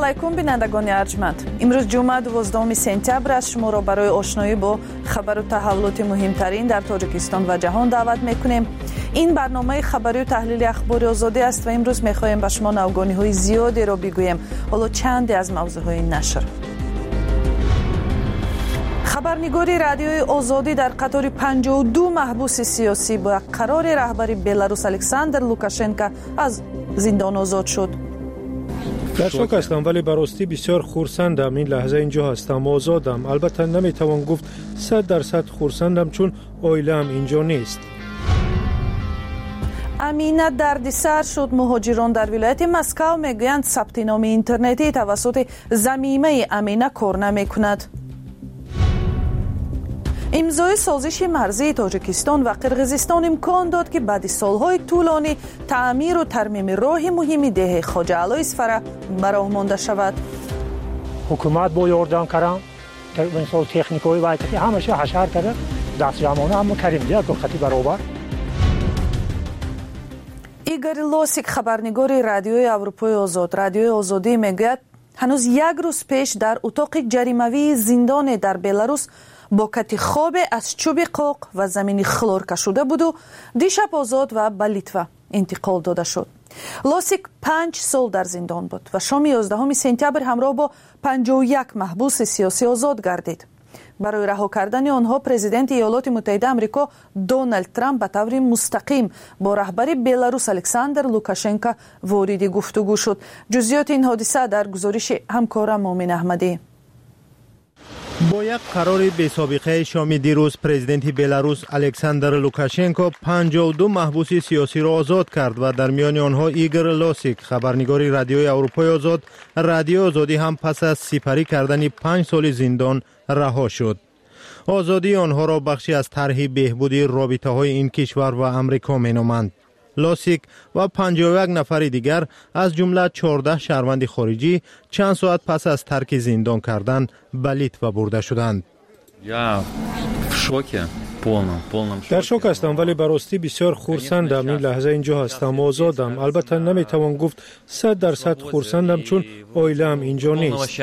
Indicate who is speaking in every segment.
Speaker 1: علیکم بینندگان ارجمند. امروز جمعه 12 سپتامبر است. شما را برای آشنایی با خبر و تحولات مهمترین در تاجیکستان و جهان دعوت میکنیم. این برنامه خبری و تحلیل اخبار آزادی است و امروز میخواهیم به شما نوگانی های زیادی را بگوییم. حالا چند از موضوع های نشر. خبرنگاری رادیوی آزادی در قطار 52 محبوس سیاسی با قرار رهبر بلاروس الکساندر لوکاشنکو از زندان آزاد شد.
Speaker 2: در شوک هستم ولی براستی بسیار خرسندم. این لحظه اینجا هستم، آزادم. البته نمیتوان گفت 100% خرسندم چون عائله‌ام اینجا نیست.
Speaker 1: امینه دردسر شد. مهاجران در ولایت مسکو میگویند ثبت نام اینترنتی توسط ضمیمه امینه کار نمیکند. امضای سازش مرزی تاجیکستان و قرقیزستان امکان داد که بعد سالهای طولانی تعمیر و ترمیم راه مهم ده خواجه علی اصفر براه مانده شود.
Speaker 3: حکومت با یاردن کردن این سال تکنیکای وایتی همشه حشر کرده دست جمعانه هم کریم دیگه خطی برابر.
Speaker 1: ایگور لاسیک خبرنگار رادیوی اروپای آزاد رادیوی آزادی میگوید هنوز یک روز پیش در اتاق جریموی زندان در بلاروس با کت خواب از چوب قاق و زمین خلور کشیده بود و دیشب آزاد و به لیتوا انتقال داده شد. لاسیک 5 سال در زندان بود و شام 11 سپتامبر همراه با 51 محبوس سیاسی آزاد گردید. برای رها کردن آنها پرزیدنت ایالات متحده آمریکا دونالد ترامپ به طور مستقیم با رهبر بلاروس الکساندر لوکاشنکو وارد گفتگو شد. جزئیات این حادثه در گزارش همکارم مومن احمدی.
Speaker 4: با یک قرار بی سابقه شام دیروز پرزیدنت بلاروس الکساندر لوکاشنکو 52 محبوس سیاسی را آزاد کرد و در میان آنها ایگور لاسیک خبرنگار رادیوی اروپای آزاد رادیو آزادی هم پس از سپری کردن 5 سال زندان رها شد. آزادی آنها را بخشی از طرح بهبودی رابطه های این کشور و امریکا مینامند. لاسیک و 51 نفر دیگر از جمله 14 شهروند خارجی چند ساعت پس از ترک زندان کردن به لیتوا برده شدند.
Speaker 2: در شوک هستم ولی براستی بسیار خرسندم. این لحظه اینجا هستم، آزادم. البته نمیتوان گفت 100% خرسندم چون عائله‌ام اینجا نیست.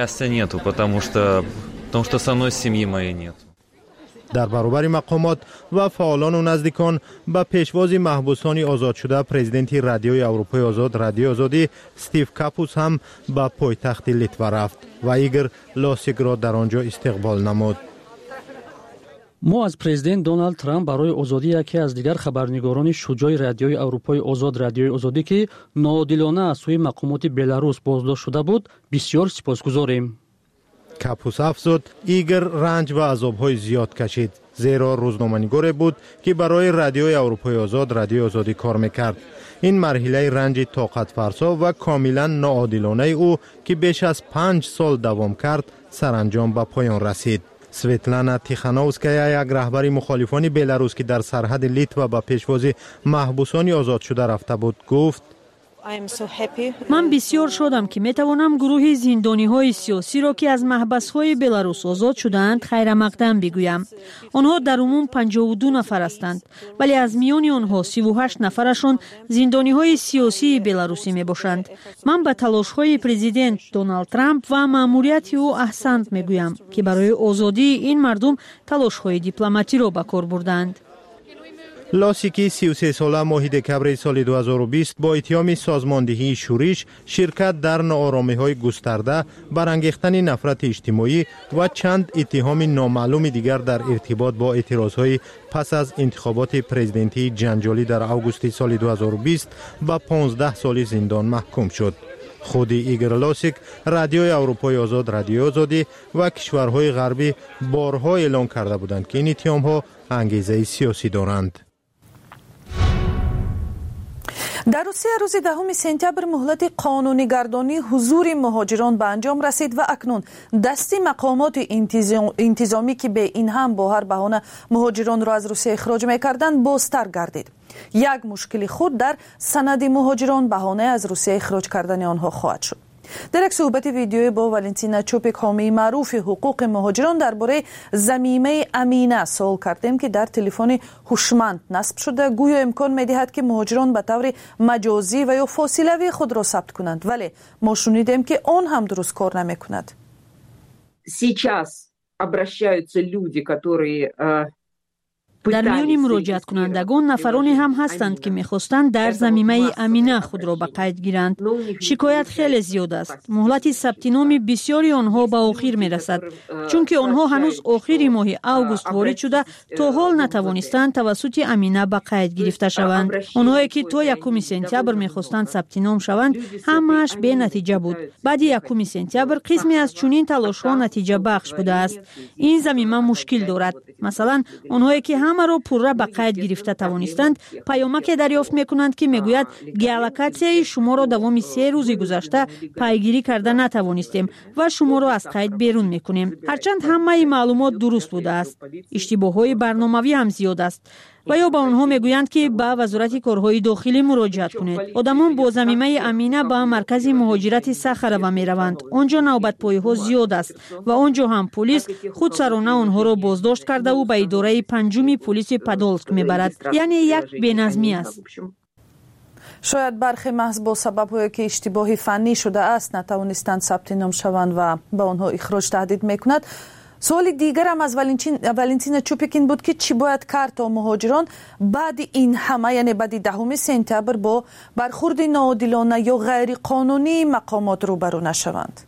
Speaker 4: در برابر مقامات و فعالان و نزدیکان به پیشواز محبوسان آزاد شده پرزیدنت رادیوی اروپای آزاد رادیو آزادی استیو کاپوس هم به پایتخت لیتوا رفت و ایگور لاسیک را در آنجا استقبال نمود.
Speaker 5: ما از پرزیدنت دونالد ترامپ برای آزادی یکی از دیگر خبرنگاران شجاع رادیوی اروپای آزاد رادیوی آزادی که ناعادلانه از سوی مقامات بلاروس بازداشت شده بود بسیار سپاسگزاریم.
Speaker 4: کاپوس افزود ایگور رنج و عذاب‌های زیاد کشید زیرا روزنامه‌نگار بود که برای رادیوی اروپای آزاد رادیو آزادی کار میکرد. این مرحله رنج طاقت فرسا و کاملا ناعادلانه او که بیش از 5 سال دوام کرد سرانجام به پایان رسید. سویتلانا تیخانووسکایا یک رهبر مخالفان بلاروس که در سرحد لیتوا به پیشوازی محبوسان آزاد شده رفته بود گفت
Speaker 6: من بسیار شادم که میتوانم گروه زندانی‌های سیاسی را که از محبس‌های بلاروس آزاد شدند خیر مقدم بگویم. آنها در عموم 52 نفر هستند ولی از میان آنها 38 نفرشان زندانی‌های سیاسی بلاروسی میباشند. من به تلاش‌های پرزیدنت دونالد ترامپ و مأموریت او احسنت میگویم که برای آزادی این مردم تلاش‌های دیپلماتی را به کار بردند.
Speaker 4: لاسیکی 33 ساله ماه دکمبر سال 2020 با اتهام سازماندهی شورش، شرکت در ناآرامی‌های گسترده، برانگیختن نفرت اجتماعی و چند اتهام نامعلوم دیگر در ارتباط با اعتراضهای پس از انتخابات پرزیدنتی جنجالی در آگوست سال 2020 به 15 سال زندان محکوم شد. خود ایگور لاسیک رادیوی اروپای آزاد رادیو آزادی و کشورهای غربی بارها اعلام کرده بودند که این اتهام‌ها انگیزه سیاسی دارند.
Speaker 1: در روسیه روز 10 سپتامبر مهلت قانونی‌گردانی حضور مهاجران به انجام رسید و اکنون دستی مقامات انتظامی که به این هم با هر بهانه مهاجران را از روسیه اخراج می‌کردند بازتر گردید. یک مشکل خود در سند مهاجران بهانه از روسیه اخراج کردن آنها خواهد شد. در یک صحبت ویدیویی با والنتینا چوپیک حامی معروف حقوق مهاجران درباره ضمیمه امینه سوال کردیم که در تلفن هوشمند نصب شده گویا امکان می‌دهد که مهاجران به طور مجازی و یا فاصلوی خود را ثبت کنند، ولی ما شنیدیم که اون هم درست کار نمی‌کند.
Speaker 7: Сейчас обращаются люди, которые
Speaker 6: در میان مراجعت کنندگان نفرانی هم هستند که می‌خواستند در ضمیمه امینه خود را به قید گیرند. شکایت خیلی زیاد است. مهلت ثبت نام بسیاری آنها به آخر می‌رسد، چون که آنها هنوز آخر ماه اوگوست وارد شده تا حال نتوانستند توسط امینه به قید گرفته شوند. آنهایی که تا 1 سپتامبر می‌خواستند ثبت نام شوند همه‌اش به نتیجه بود. بعد 1 سپتامبر قسمی از چنین تلاش‌ها نتیجه بخش بوده است. این ضمیمه مشکل دارد. مثلا آنهایی که همه را پورا به قید گرفته توانستند پیامک دریافت میکنند که میگوید گیالوکاسیای شما را دوام 3 روز گذشته پیگیری کرده نتوانستیم و شما را از قید بیرون میکنیم. هرچند همه معلومات درست بوده است، اشتباهات برنامه‌ای هم زیاد است و یا به آنها میگویند که به وزارت کارهای داخلی مراجعت کنید. آدمان با ضمیمه امینه به مرکز مهاجرت سخروه میروند. آنجا نوبت پایی‌ها زیاد است و آنجا هم پلیس خودسرانه آنها را بازداشت کرده و به اداره 5 پلیس پادولسک میبرد. یعنی یک بی‌نظمی است.
Speaker 1: شاید برخی محض با سبب‌هایی که اشتباهی فنی شده است نتوانستند ثبت نام شوند و به آنها اخراج تهدید میکند. سوال دیگر هم از والنتینا چوپیک این بود که چی باید کرد تا مهاجران بعد این همه، یعنی بعد 10 سپتامبر، با برخورد ناعادلانه یا غیر قانونی مقامات روبرو نشوند؟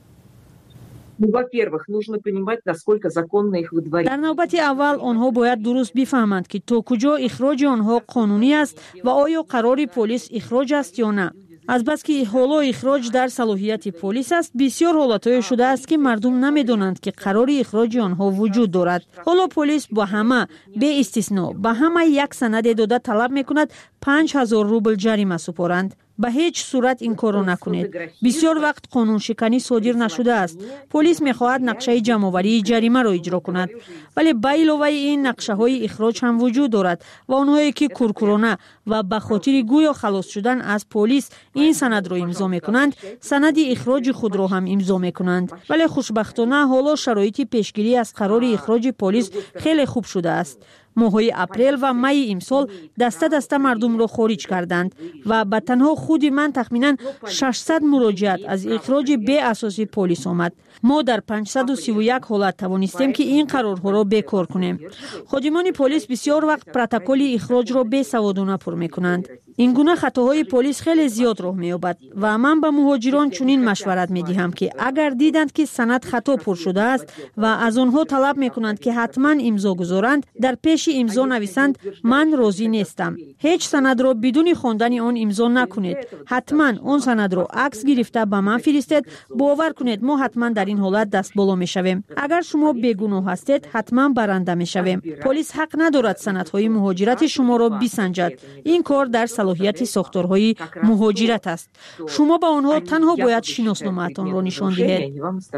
Speaker 6: در نوبت اول آنها باید درست بفهمند که تا کجا اخراج آنها قانونی است و آیا قرار پلیس اخراج است یا نه. از بس که حالا اخراج در صلاحیت پلیس است، بسیار حالت‌های شده است که مردم نمی‌دانند که قرار اخراج آنها وجود دارد. حالا پلیس با همه به استثنا به همه یک سند داده طلب می‌کند 5000 روبل جریمه سپارند. به هیچ صورت این کارو نکنید. بسیار وقت قانون شکنی صادر نشده است. پلیس می‌خواهد نقشه جمع‌آوری جریمه را اجرا کند، ولی به علاوه این نقشه‌های اخراج هم وجود دارد و آنهایی که کورکورانه و به خاطر گویا خلاص شدن از پلیس این سند را امضا می‌کنند، سند اخراج خود را هم امضا می‌کنند. ولی خوشبختانه حالا شرایط پیشگیری از قرار اخراج پلیس خیلی خوب شده است. ماه‌های اپریل و می امسال دسته مردم را خارج کردند و به تنها خود من تخمیناً 600 مراجعت از اخراج بی اساس پلیس آمد. ما در 531 حالت توانستیم که این قرارها را بیکار کنیم. خادمان پلیس بسیار وقت پروتکل اخراج را بی‌سوادانه پر می‌کنند. این گونه خطاهای پلیس خیلی زیاد راه می‌یابد و من به مهاجران چنین مشورت می‌دهم که اگر دیدند که سند خطا پر شده است و از آنها طلب می‌کنند که حتما امضا گذارند، در پیش امضا نویسند من راضی نیستم. هیچ سند را بدون خواندن آن امضا نکنید. حتما آن سند را عکس گرفته به من فرستید. باور کنید ما حتما در این حالت دست بالا می‌شویم. اگر شما بیگناه هستید حتما برنده می‌شویم. پلیس حق ندارد سندهای مهاجرت شما را بسنجد. این کار در صلاحیت ساختارهای مهاجرت است. شما با آنها تنها باید شناسنامه‌تان را نشان دهید.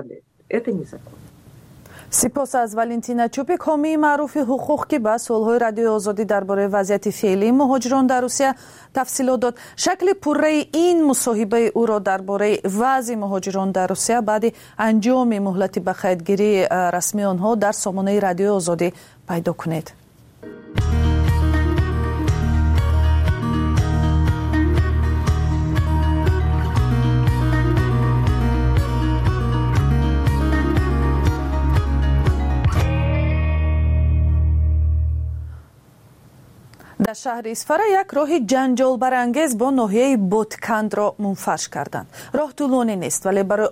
Speaker 1: سپاس از والنتینا چوپیک حامی معروف حقوق که به سوالهای رادیوی آزادی درباره وضعیت فعلی مهاجران در روسیه تفصیلات داد. شکل پره این مصاحبه او را درباره وضع مهاجران در روسیه بعد انجام مهلت به قیدگیری رسمی آنها در سامانه رادیوی آزادی پیدا کنید. در شهر اصفهان یک راه جنجال برانگیز با ناحیه بودکند را منفرش کردند. راه طولانی نیست ولی برای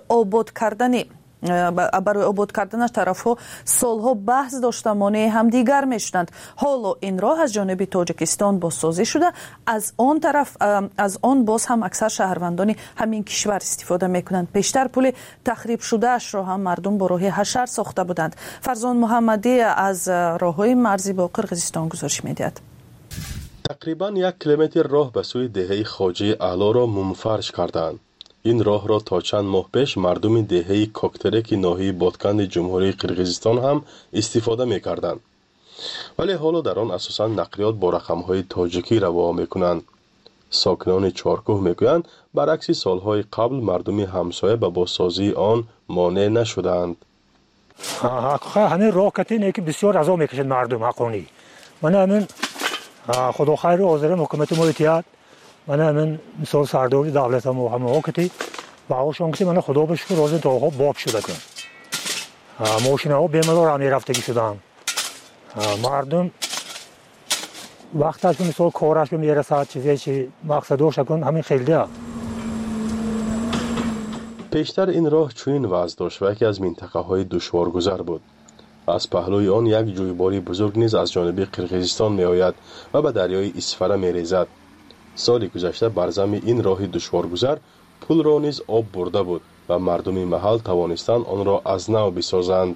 Speaker 1: آباد کردنش طرفها سالها بحث داشته مانع همدیگر میشدند. حالا این راه از جانب تاجیکستان بازسازی شده. از آن باز هم اکثر شهروندان همین کشور استفاده میکنند. پیشتر پل تخریب شده اش را هم مردم با راه حشر ساخته بودند. فرزان محمدی از راههای مرزی با قرقیزستان گزارش میدهد.
Speaker 8: تقریباً 1 کیلومتر راه به سوی دهه خواجه اعلی را منفرش کردند. این راه را تا چند ماه پیش مردم دهه کوکترک ناحیه بودکند جمهوری قرقیزستان هم استفاده می‌کردند. ولی حالا در آن اساساً نقلیات با رقم‌های تاجیکی روان می‌کنند. ساکنان چارکوه میگویند برعکس سالهای قبل مردم همسایه به بازسازی آن مانع نشدند.
Speaker 3: همین راکتی نه که بسیار عذاب میکشند مردم حقانی. من همین خدا خیر و حاضرم حکومت محیطیت من همین مثال سرداری دولت هم و همه وقتی و آقاشان کسی من خدا بشکر روز داغا باب شده کن ماشین ها بیمالار همی رفتگی شدن مردم وقتش مثال کارش به میرسد چیزی چی مقصدوش کن همین خیلی ها.
Speaker 8: پیشتر این راه چنین وضع داشت و یکی از منطقه های دشوارگذر بود. از پهلوی آن یک جویباری بزرگ نیز از جانب قرقیزستان می آید و به دریای اسفره می ریزد. سال گذشته بر زمین این راه دشوارگذر پل را نیز آب برده بود و مردم محل توانستند آن را از نو بسازند.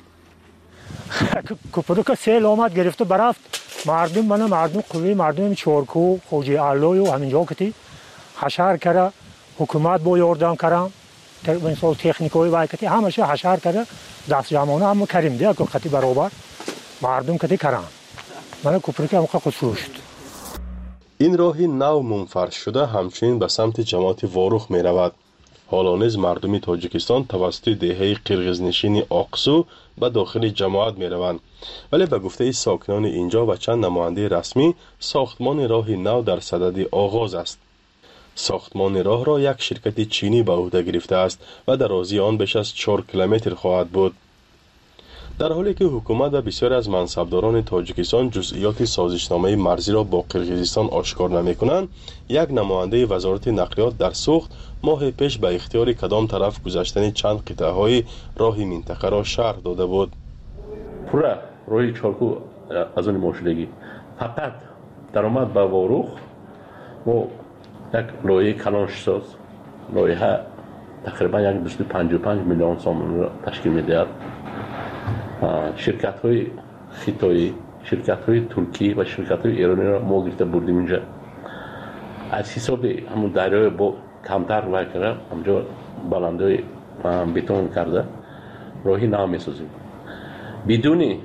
Speaker 3: که سیل آمد گرفته برفت مردم قوی مردم چارکو خوجی علوی و همینجا کتی حشر کرده حکومت با یاردم کرده مثال تکنیکوی وای کتی همشه حشر کرده دست جمعانه هم کریم دیگه کتی برابر مردم کتی کردن من کوپری که خود شد.
Speaker 8: این راهی نو منفرش شده همچنین به سمت جماعت واروخ می رود. حالا نیز مردم تاجیکستان توسط دهه قرقیزنشین آقسو به داخل جماعت می روند. ولی به گفته ساکنان اینجا و چند نماینده رسمی ساختمان راه نو در صدد آغاز است. ساختمان راه را یک شرکت چینی به عهده گرفته است و درازی آن بیش از 4 کیلومتر خواهد بود. در حالی که حکومت و بسیاری از منصبداران تاجیکستان جزئیات سازشنامه مرزی را با قرقیزستان آشکار نمی‌کنند، یک نماینده وزارت نقلیات در سوخت ماه پیش به اختیار کدام طرف گذشتن چند قطعه‌های راه منطقه را شرح داده بود.
Speaker 9: پورا راه چارکو از آن مشلگی فقط درآمد به واروخ و یک لایه کلانش ساز لایه تقریبا 155 میلیون سوم را تشکیل می‌دهد. شرکت های خیتایی، شرکت های ترکی و شرکت های ایرانی را ما گرفته بردیم اینجا. از حساب همون دریای با کمتر وای کرده همجا بلندای بتون کرده راهی نو میسازیم بدون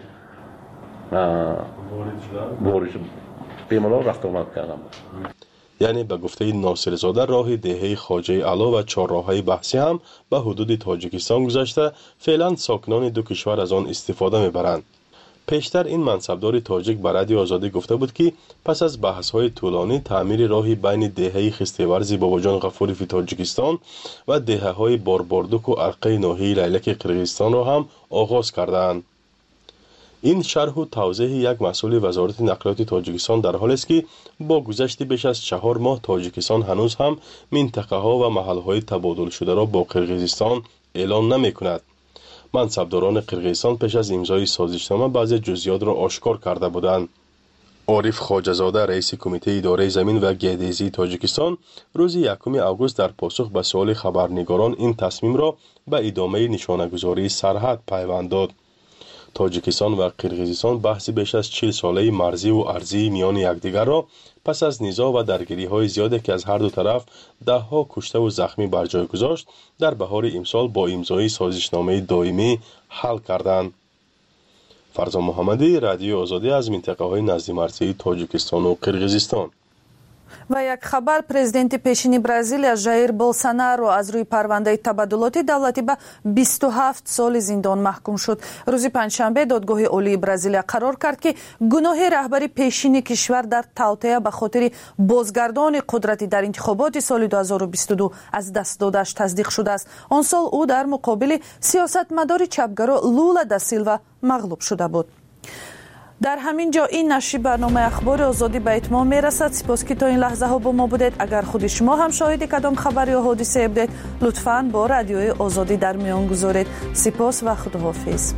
Speaker 9: بارش بیمالار رفت آمد کردم.
Speaker 8: یعنی به گفته ناصرزاده راه دهه خواجه علا و چهارراههای بحثی هم به حدود تاجیکستان گذشته فعلا ساکنان دو کشور از آن استفاده میبرند. پیشتر این منصبدار تاجیک به رادیو آزادی گفته بود که پس از بحث‌های طولانی تعمیر راهی بین دهه خسته‌ورز باباجان غفوری فی تاجیکستان و دهه‌های بارباردوک و ارقه ناحیه لیلک قرقیزستان را هم آغاز کردند. این شرح و توضیح یک مسئول وزارت نقلیات تاجیکستان در حالی است که با گذشت بیش از 4 ماه تاجیکستان هنوز هم منطقه ها و محل های تبادل شده را با قرقیزستان اعلان نمی کند. منصبداران قرقیزستان پیش از امضای سازشنامه بعضی جزئیات را آشکار کرده بودند. عارف خواجه‌زاده رئیس کمیته اداره زمین و گردیزی تاجیکستان روز 1 آگوست در پاسخ به سوال خبرنگاران این تصمیم را به ادامه نشانه‌گذاری سرحد پیوند داد. تاجیکستان و قرقیزستان بحث بیش از 40 ساله مرزی و ارضی میان یکدیگر را پس از نزاع و درگیری‌های زیادی که از هر دو طرف ده‌ها کشته و زخمی بر جای گذاشت در بهار امسال با امضای سازشنامه دائمی حل کردند. فرزان محمدی، رادیو آزادی از منطقه‌های نزد مرزی تاجیکستان و قرقیزستان.
Speaker 1: و یک خبر پرزیدنت پیشین برزیلیا ژایر بولسونارو از روی پرونده تبادلات دولتی به 27 سال زندان محکوم شد. روز پنجشنبه دادگاه عالی برزیلیا قرار کرد که گناه رهبری پیشین کشور در توطئه به خاطر بازگردان قدرتی در انتخابات سال 2022 از دست دادش تصدیق شده است. آن سال او در مقابل سیاستمدار چپگرا لولا دا سیلوا مغلوب شده بود. در همین جا این نشر برنامه اخبار آزادی به اتمام میرسد. سپاس که تا این لحظه ها با ما بودید. اگر خود شما هم شاهد کدام خبر یا حادثه بودید لطفاً با رادیوی آزادی در میان گذارید. سپاس و خداحافظ.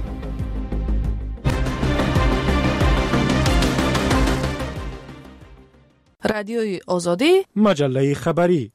Speaker 1: رادیوی آزادی،
Speaker 2: مجله خبری.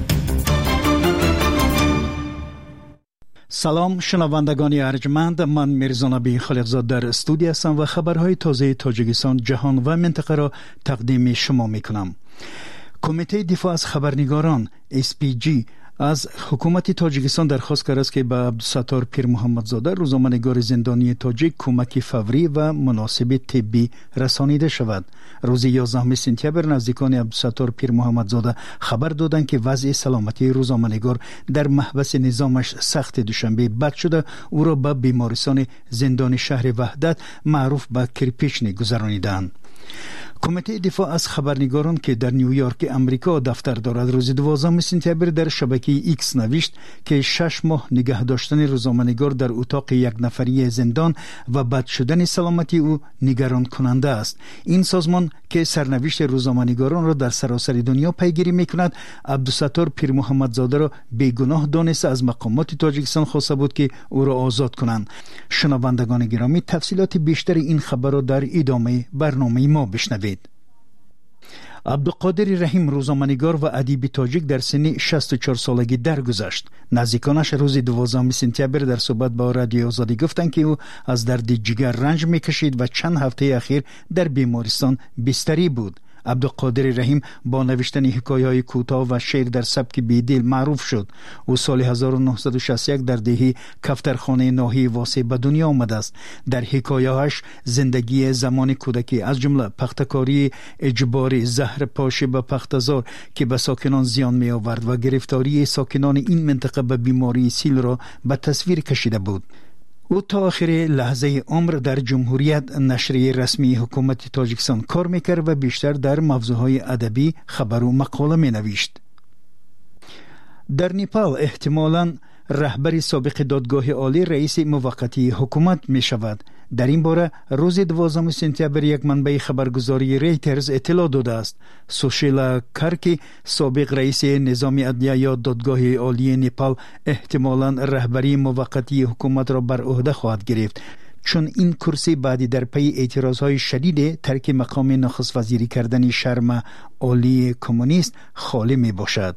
Speaker 10: سلام شنوندگان ارجمند، من میرزا نبی خالقزاد در استودیو هستم و خبرهای تازه تاجیکستان، جهان و منطقه را تقدیم شما میکنم. کمیته دفاع از خبرنگاران SPG از حکومت تاجیکستان درخواست کرده است که به عبدالستار پیر محمدزاده روزنامه‌نگار زندانی تاجیک کمک فوری و مناسب طبی رسانیده شود. روز 11 سپتامبر نزدیکان عبدالستار پیر محمدزاده خبر دادند که وضع سلامتی روزنامه‌نگار در محبس نظامش سخت دوشنبه بد شده، او را به بیمارستان زندان شهر وحدت معروف به کرپیچنی گذرانیدند. کمیته دفاع از خبرنگاران که در نیویورک امریکا دفتر دارد روز 12 سپتامبر در شبکه ایکس نوشت که 6 ماه نگه داشتن روزنامه‌نگار در اتاق یک نفری زندان و بد شدن سلامتی او نگران کننده است. این سازمان که سرنوشت روزنامه‌نگاران را در سراسر دنیا پیگیری می‌کند، عبدالستار پیر محمدزاده را بیگناه دانسته از مقامات تاجیکستان خواسته بود که او را آزاد کنند. شنوندگان گرامی، تفصیلات بیشتر این خبر را در ادامه برنامه ما بشنوید. عبدالقادر رحیم روزنامه‌نگار و ادیب تاجیک در سن 64 سالگی درگذشت. نزدیکانش روز 12 سپتامبر در صحبت با رادیو آزادی گفتند که او از درد جگر رنج می‌کشید و چند هفته اخیر در بیمارستان بستری بود. عبدالقادر رحیم با نوشتن حکایه‌های کوتاه و شعر در سبک بیدل معروف شد. او سال 1961 در دهه کفترخانه ناحیه واسه به دنیا آمده است. در حکایه‌هاش زندگی زمان کودکی از جمله پختکاری اجباری، زهر پاشه به پختزار که به ساکنان زیان می آورد و گرفتاری ساکنان این منطقه به بیماری سیل را به تصویر کشیده بود. او تا آخر لحظه عمر در جمهوریت نشریه رسمی حکومت تاجیکستان کار میکرد و بیشتر در موضوعهای ادبی خبر و مقاله می نوشت. در نیپال احتمالاً رهبر سابق دادگاه عالی رئیس موقتی حکومت می شود. در این باره روز 12 سپتامبر یک منبع خبرگزاری ریترز اطلاع داده است. سوشیلا کارکی سابق رئیس نظام عدلیه یا دادگاه عالی نیپال احتمالاً رهبری موقتی حکومت را بر عهده خواهد گرفت، چون این کرسی بعدی در پی اعتراضهای شدید ترک مقام نخست وزیری کردن شرم عالی کمونیست خالی می باشد.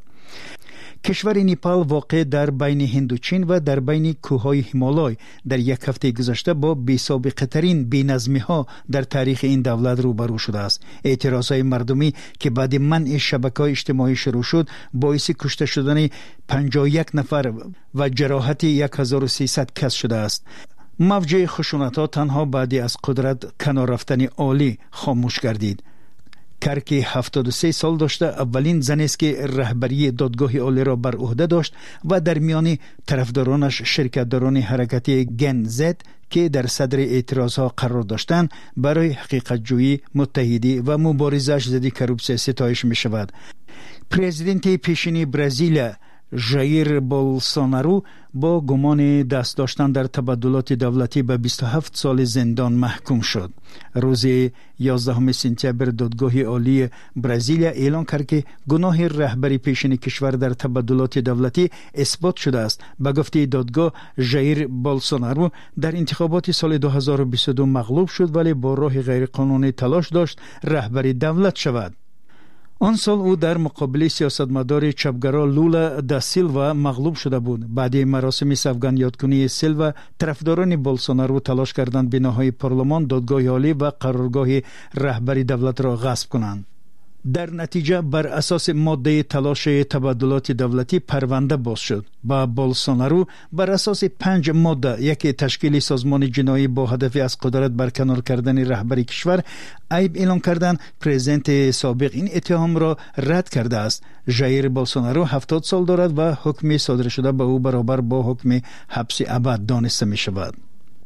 Speaker 10: کشور نیپال واقع در بین هند و چین و در بین کوههای هیمالای در یک هفته گذشته با بی‌سابقه ترین بی‌نظمی‌ها در تاریخ این دولت روبرو شده است. اعتراضهای مردمی که بعد منع شبکه‌های اجتماعی شروع شد باعث کشته شدن 51 نفر و جراحت 1300 کس شده است. موج خشونت‌ها تنها بعد از قدرت کنار رفتن عالی خاموش گردید. کرکی 73 سال داشته، اولین زن است که رهبری دادگاه عالی را بر عهده داشت و در میان طرفدارانش شرکت‌داران حرکت گن زد که در صدر اعتراضها قرار داشتند برای حقیقت جویی، متحدی و مبارزه‌اش ضد کروپسیون ستایش می شود. پرزیدنت پیشین برزیل ژایر بولسونارو با گمان دست داشتن در تبادلات دولتی به 27 سال زندان محکوم شد. روز 11 سپتامبر دادگاه عالی برزیل اعلام کرد که گناه رهبری پیشین کشور در تبادلات دولتی اثبات شده است. به گفته دادگاه ژایر بولسونارو در انتخابات سال 2022 مغلوب شد، ولی با راه غیرقانونی تلاش داشت رهبری دولت شود. آن سال او در مقابل سیاستمدار چپگرا لولا دا سیلوا مغلوب شده بود. بعد مراسم سوگند یادکنی سیلوا، طرفداران بولسونارو تلاش کردند بناهای پارلمان، دادگاه عالی و قرارگاه رهبری دولت را غصب کنند. در نتیجه بر اساس ماده تلاش تبادلات دولتی پرونده باز شد. با بولسونارو بر اساس 5 ماده یک تشکیل سازمان جنایی با هدف از قدرت برکنار کردن رهبری کشور عیب اعلام کردند. پرزیدنت سابق این اتهام را رد کرده است. ژایر بولسونارو 70 سال دارد و حکم صادر شده به او برابر با حکم حبس ابد دانسته می شود.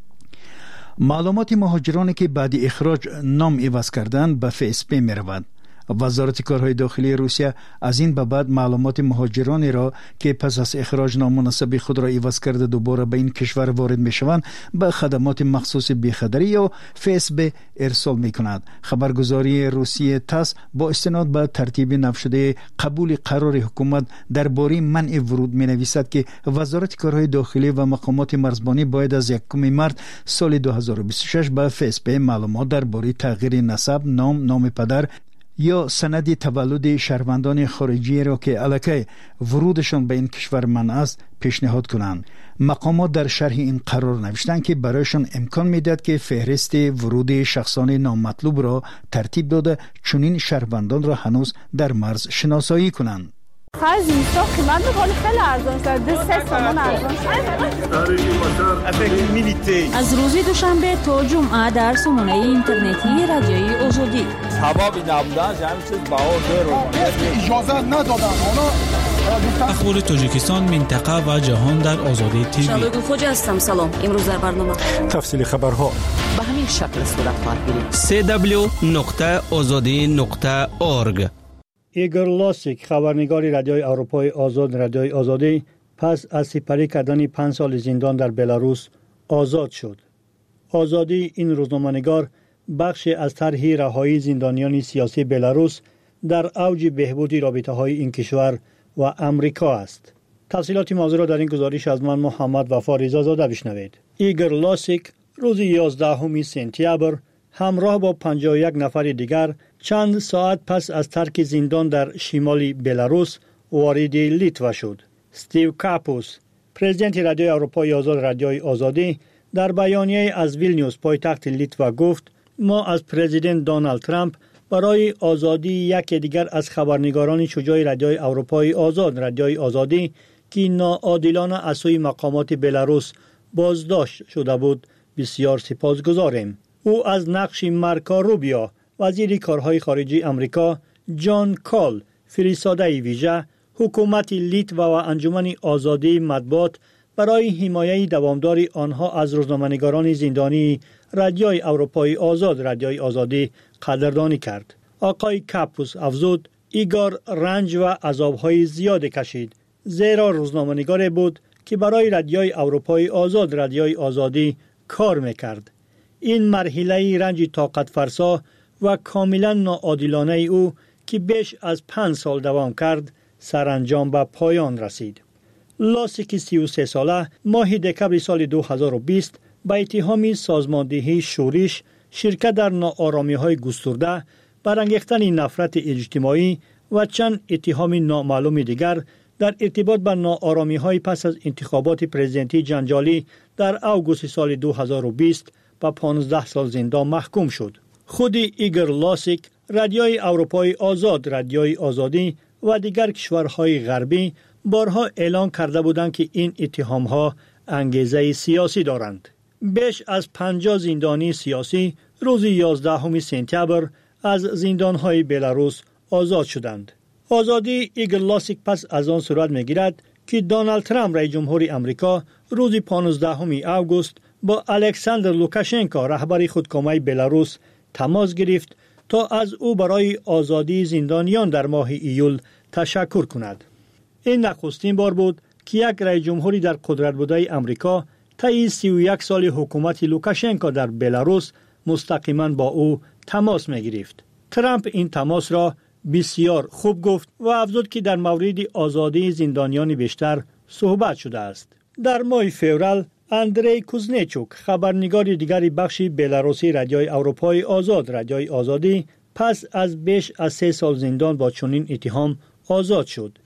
Speaker 10: معلومات مهاجرانی که بعد اخراج نام عوض کردند به FSP می رود. وزارت کارهای داخلی روسیه از این به بعد معلومات مهاجرانی را که پس از اخراج نامناسب خود را عوض کرده دوباره به این کشور وارد می شوند به خدمات مخصوص بیخدری یا FSB ارسال می کند. خبرگزاری روسیه تاس با استناد به ترتیب نوشده قبول قرار حکومت درباره منع ورود می نویسد که وزارت کارهای داخلی و مقامات مرزبانی باید از 1 مارس سال 2026 به FSB معلومات درباره تغییر نسب، نام پدر یا سند تولد شهروندان خارجی را که علیه ورودشان به این کشور منع است پیشنهاد کنند. مقامات در شرح این قرار نوشتند که برایشان امکان میدهد که فهرست ورود شخصان نامطلوب را ترتیب داده چنین شهروندان را هنوز در مرز شناسایی کنند.
Speaker 11: خرج اینستا قیمت میکنه خیلی ارزان شده 3 تومان ارزان شده.
Speaker 6: از روز دوشنبه تا جمعه در سامانه اینترنتی رادیوی آزادی
Speaker 12: سبب نبودن همین چیز بها اجازه ندادن
Speaker 13: اخبار تاجیکستان منطقه و جهان در آزادی تیوی.
Speaker 14: شادو خوجا هستم. سلام. امروز در برنامه
Speaker 2: تفصیل خبرها
Speaker 14: به همین شکل صورت خواهد گرفت.
Speaker 10: www.azadi.org. ایگور لاسیک خبرنگار رادیوی اروپای آزاد رادیوی آزادی پس از سپری کردن 5 سال زندان در بلاروس آزاد شد. آزادی این روزنامه‌نگار بخش از طرح رهایی زندانیان سیاسی بلاروس در اوج بهبود رابطه‌های این کشور و امریکا است. تفصیلات موضوع را در این گزارش از من محمد وفا رضازاده بشنوید. ایگور لاسیک روز 11 سپتامبر همراه با 51 نفر دیگر چند ساعت پس از ترک زندان در شمال بلاروس وارد لیتوا شد. استیو کاپوس، پرزیدنت رادیوی اروپای آزاد رادیوی آزادی، در بیانیه از ویلنیوس پایتخت لیتوا گفت: ما از پرزیدنت دونالد ترامپ برای آزادی یک دیگر از خبرنگاران شجاع رادیوی اروپای آزاد رادیوی آزادی که ناعادلانه از سوی مقامات بلاروس بازداشت شده بود بسیار سپاسگزاریم. او از نقش مارکو روبیو، وزیر کارهای خارجی امریکا، جان کال، فرستاده ویژه، حکومت لیتوا و انجمن آزادی مطبوعات برای حمایت دوامدار آنها از روزنامه‌نگاران زندانی رادیوی اروپای آزاد رادیوی آزادی قدردانی کرد. آقای کاپوس افزود: ایگور رنج و عذاب‌های زیاد کشید، زیرا روزنامه‌نگار بود که برای رادیوی اروپای آزاد رادیوی آزادی کار می‌کرد. این مرحله رنج طاقت فرسا و کاملا ناعادلانه او که بیش از 5 سال دوام کرد سرانجام به پایان رسید. لاسیک 33 ساله ماه دکمبر سال 2020 به اتهام سازماندهی شورش، شرکت در ناآرامی‌های گسترده، برانگیختن نفرت اجتماعی و چند اتهام نامعلوم دیگر در ارتباط با ناآرامی‌های پس از انتخابات پرزیدنتی جنجالی در آگوست سال 2020 با 15 سال زندان محکوم شد. خود ایگور لاسیک رادیوی اروپای آزاد رادیوی آزادی و دیگر کشورهای غربی بارها اعلان کرده بودند که این اتهام‌ها انگیزه سیاسی دارند. بیش از 50 زندانی سیاسی روز 11 سپتامبر از زندان‌های بلاروس آزاد شدند. آزادی ایگور لاسیک پس از آن صورت می‌گیرد که دونالد ترامپ رئیس جمهور آمریکا روز 15 آگوست با الکساندر لوکاشنکو رهبر خودکامه بلاروس تماس گرفت تا از او برای آزادی زندانیان در ماه ایول تشکر کند. این نخستین بار بود که یک رئیس جمهوری در قدرت بوده آمریکا طی 31 سال حکومت لوکاشنکو در بلاروس مستقیما با او تماس می گرفت. ترامپ این تماس را بسیار خوب گفت و افزود که در مورد آزادی زندانیان بیشتر صحبت شده است. در ماه فوریه اندری کوزنچوک خبرنگار دیگری بخش بلاروسی رادیوی اروپای آزاد رادیوی آزادی پس از بیش از 3 سال زندان با چنین اتهام آزاد شد.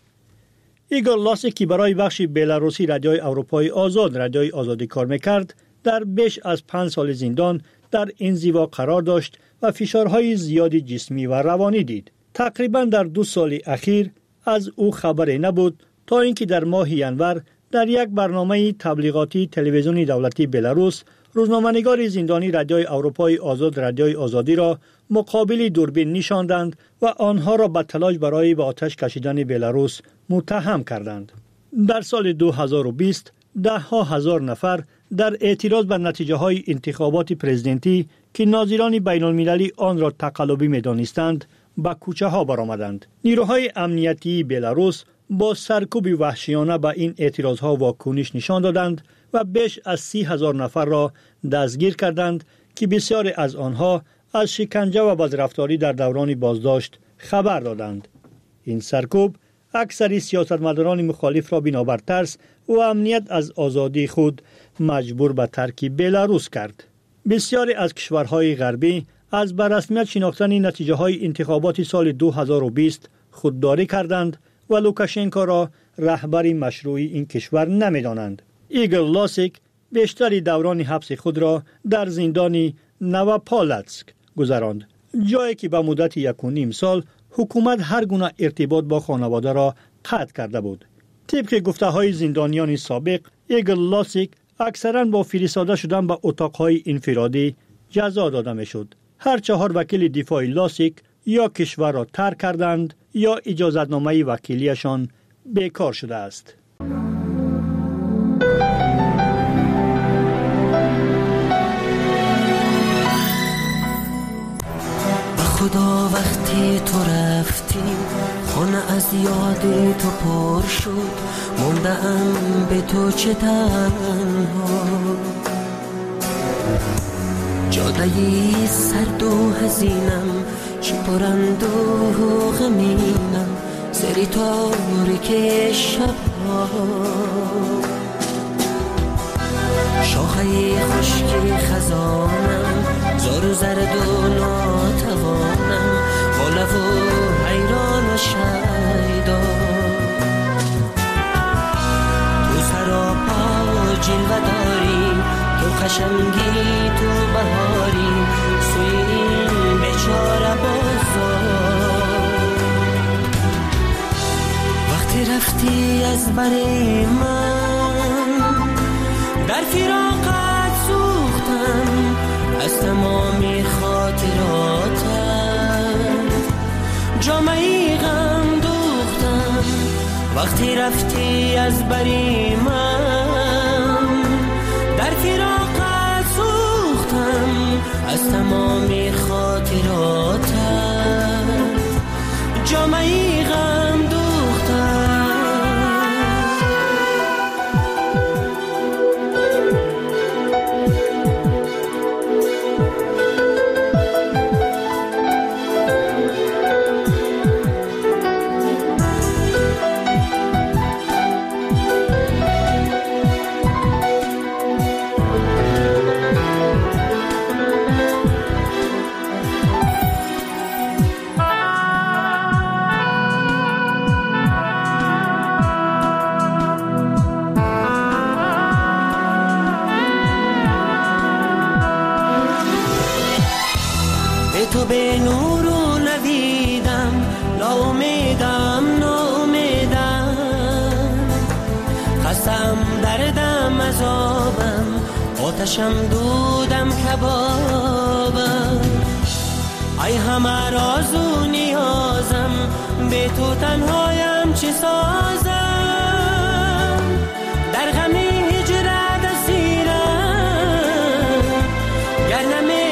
Speaker 10: ایگور لاسیک که برای بخش بلاروسی رادیوی اروپای آزاد رادیوی آزادی کار میکرد در بیش از 5 سال زندان در انزوا قرار داشت و فشارهای زیادی جسمی و روانی دید. تقریبا در 2 سال اخیر از او خبری نبود تا اینکه در ماه ینور در یک برنامه تبلیغاتی تلویزیونی دولتی بلاروس روزنامه‌نگار زندانی رادیوی اروپای آزاد رادیوی آزادی را مقابل دوربین نشاندند و آنها را به تلاش برای به آتش کشیدن بلاروس متهم کردند. در سال 2020 ده‌ها هزار نفر در اعتراض بر نتیجه‌های انتخابات پرزیدنتی که ناظران بین‌المللی آن را تقلبی می‌دانستند به کوچه‌ها برآمدند. نیروهای امنیتی بلاروس با سرکوب وحشیانه به این اعتراضها واکنش نشان دادند و بیش از 30,000 نفر را دستگیر کردند که بسیاری از آنها از شکنجه و بدرفتاری در دوران بازداشت خبر دادند. این سرکوب اکثر سیاستمداران مخالف را بنابر ترس و امنیت از آزادی خود مجبور به ترک بلاروس کرد. بسیاری از کشورهای غربی از به رسمیت شناختن نتیجه های انتخابات سال 2020 خودداری کردند و لوکاشنکو را رهبر مشروعی این کشور نمی‌دانند. ایگور لاسیک بیشتر دوران حبس خود را در زندان نوپالاتسک گذراند، جایی که به مدت 1.5 سال
Speaker 15: حکومت هر گونه ارتباط با خانواده را قطع کرده بود. طبق گفته‌های زندانیان سابق، ایگل لاسیک اکثراً با فرستاده شدن به اتاق‌های انفرادی جزا داده می‌شد. هر 4 وکیل دفاع لاسیک یا کشور را ترک کردند یا اجازتنامه وکیلیشان بیکار شده است.
Speaker 16: خدا وقتی تو رفتی خانه از یاد تو پر شد، موندم به تو چه تنها، جادهی سرد و حزینم چی پرند و غمینم، سری تاریک شبها، شاخه خشکی خزانم زار زرد و ناتوانم، بالا و حیران و شیدا، تو سراپا جلوه داری، تو قشنگی تو بهاری، سوی این بیچاره بازار، وقتی رفتی از بر من در فراقت سوختم، از تمامی خاطراتت جامعی غم دوختم، وقتی رفتی از بری من در فراقت سوختم، از تمامی خاطراتت جامعی غم دوختم. تو به نور و ندیدم، ناامیدم ناامیدم، خستم دردم عذابم، آتشم دودم کبابم، ای همه راز و نیازم، به تو تنهایم چه سازم، در غم هجرت اسیرم، گر نمی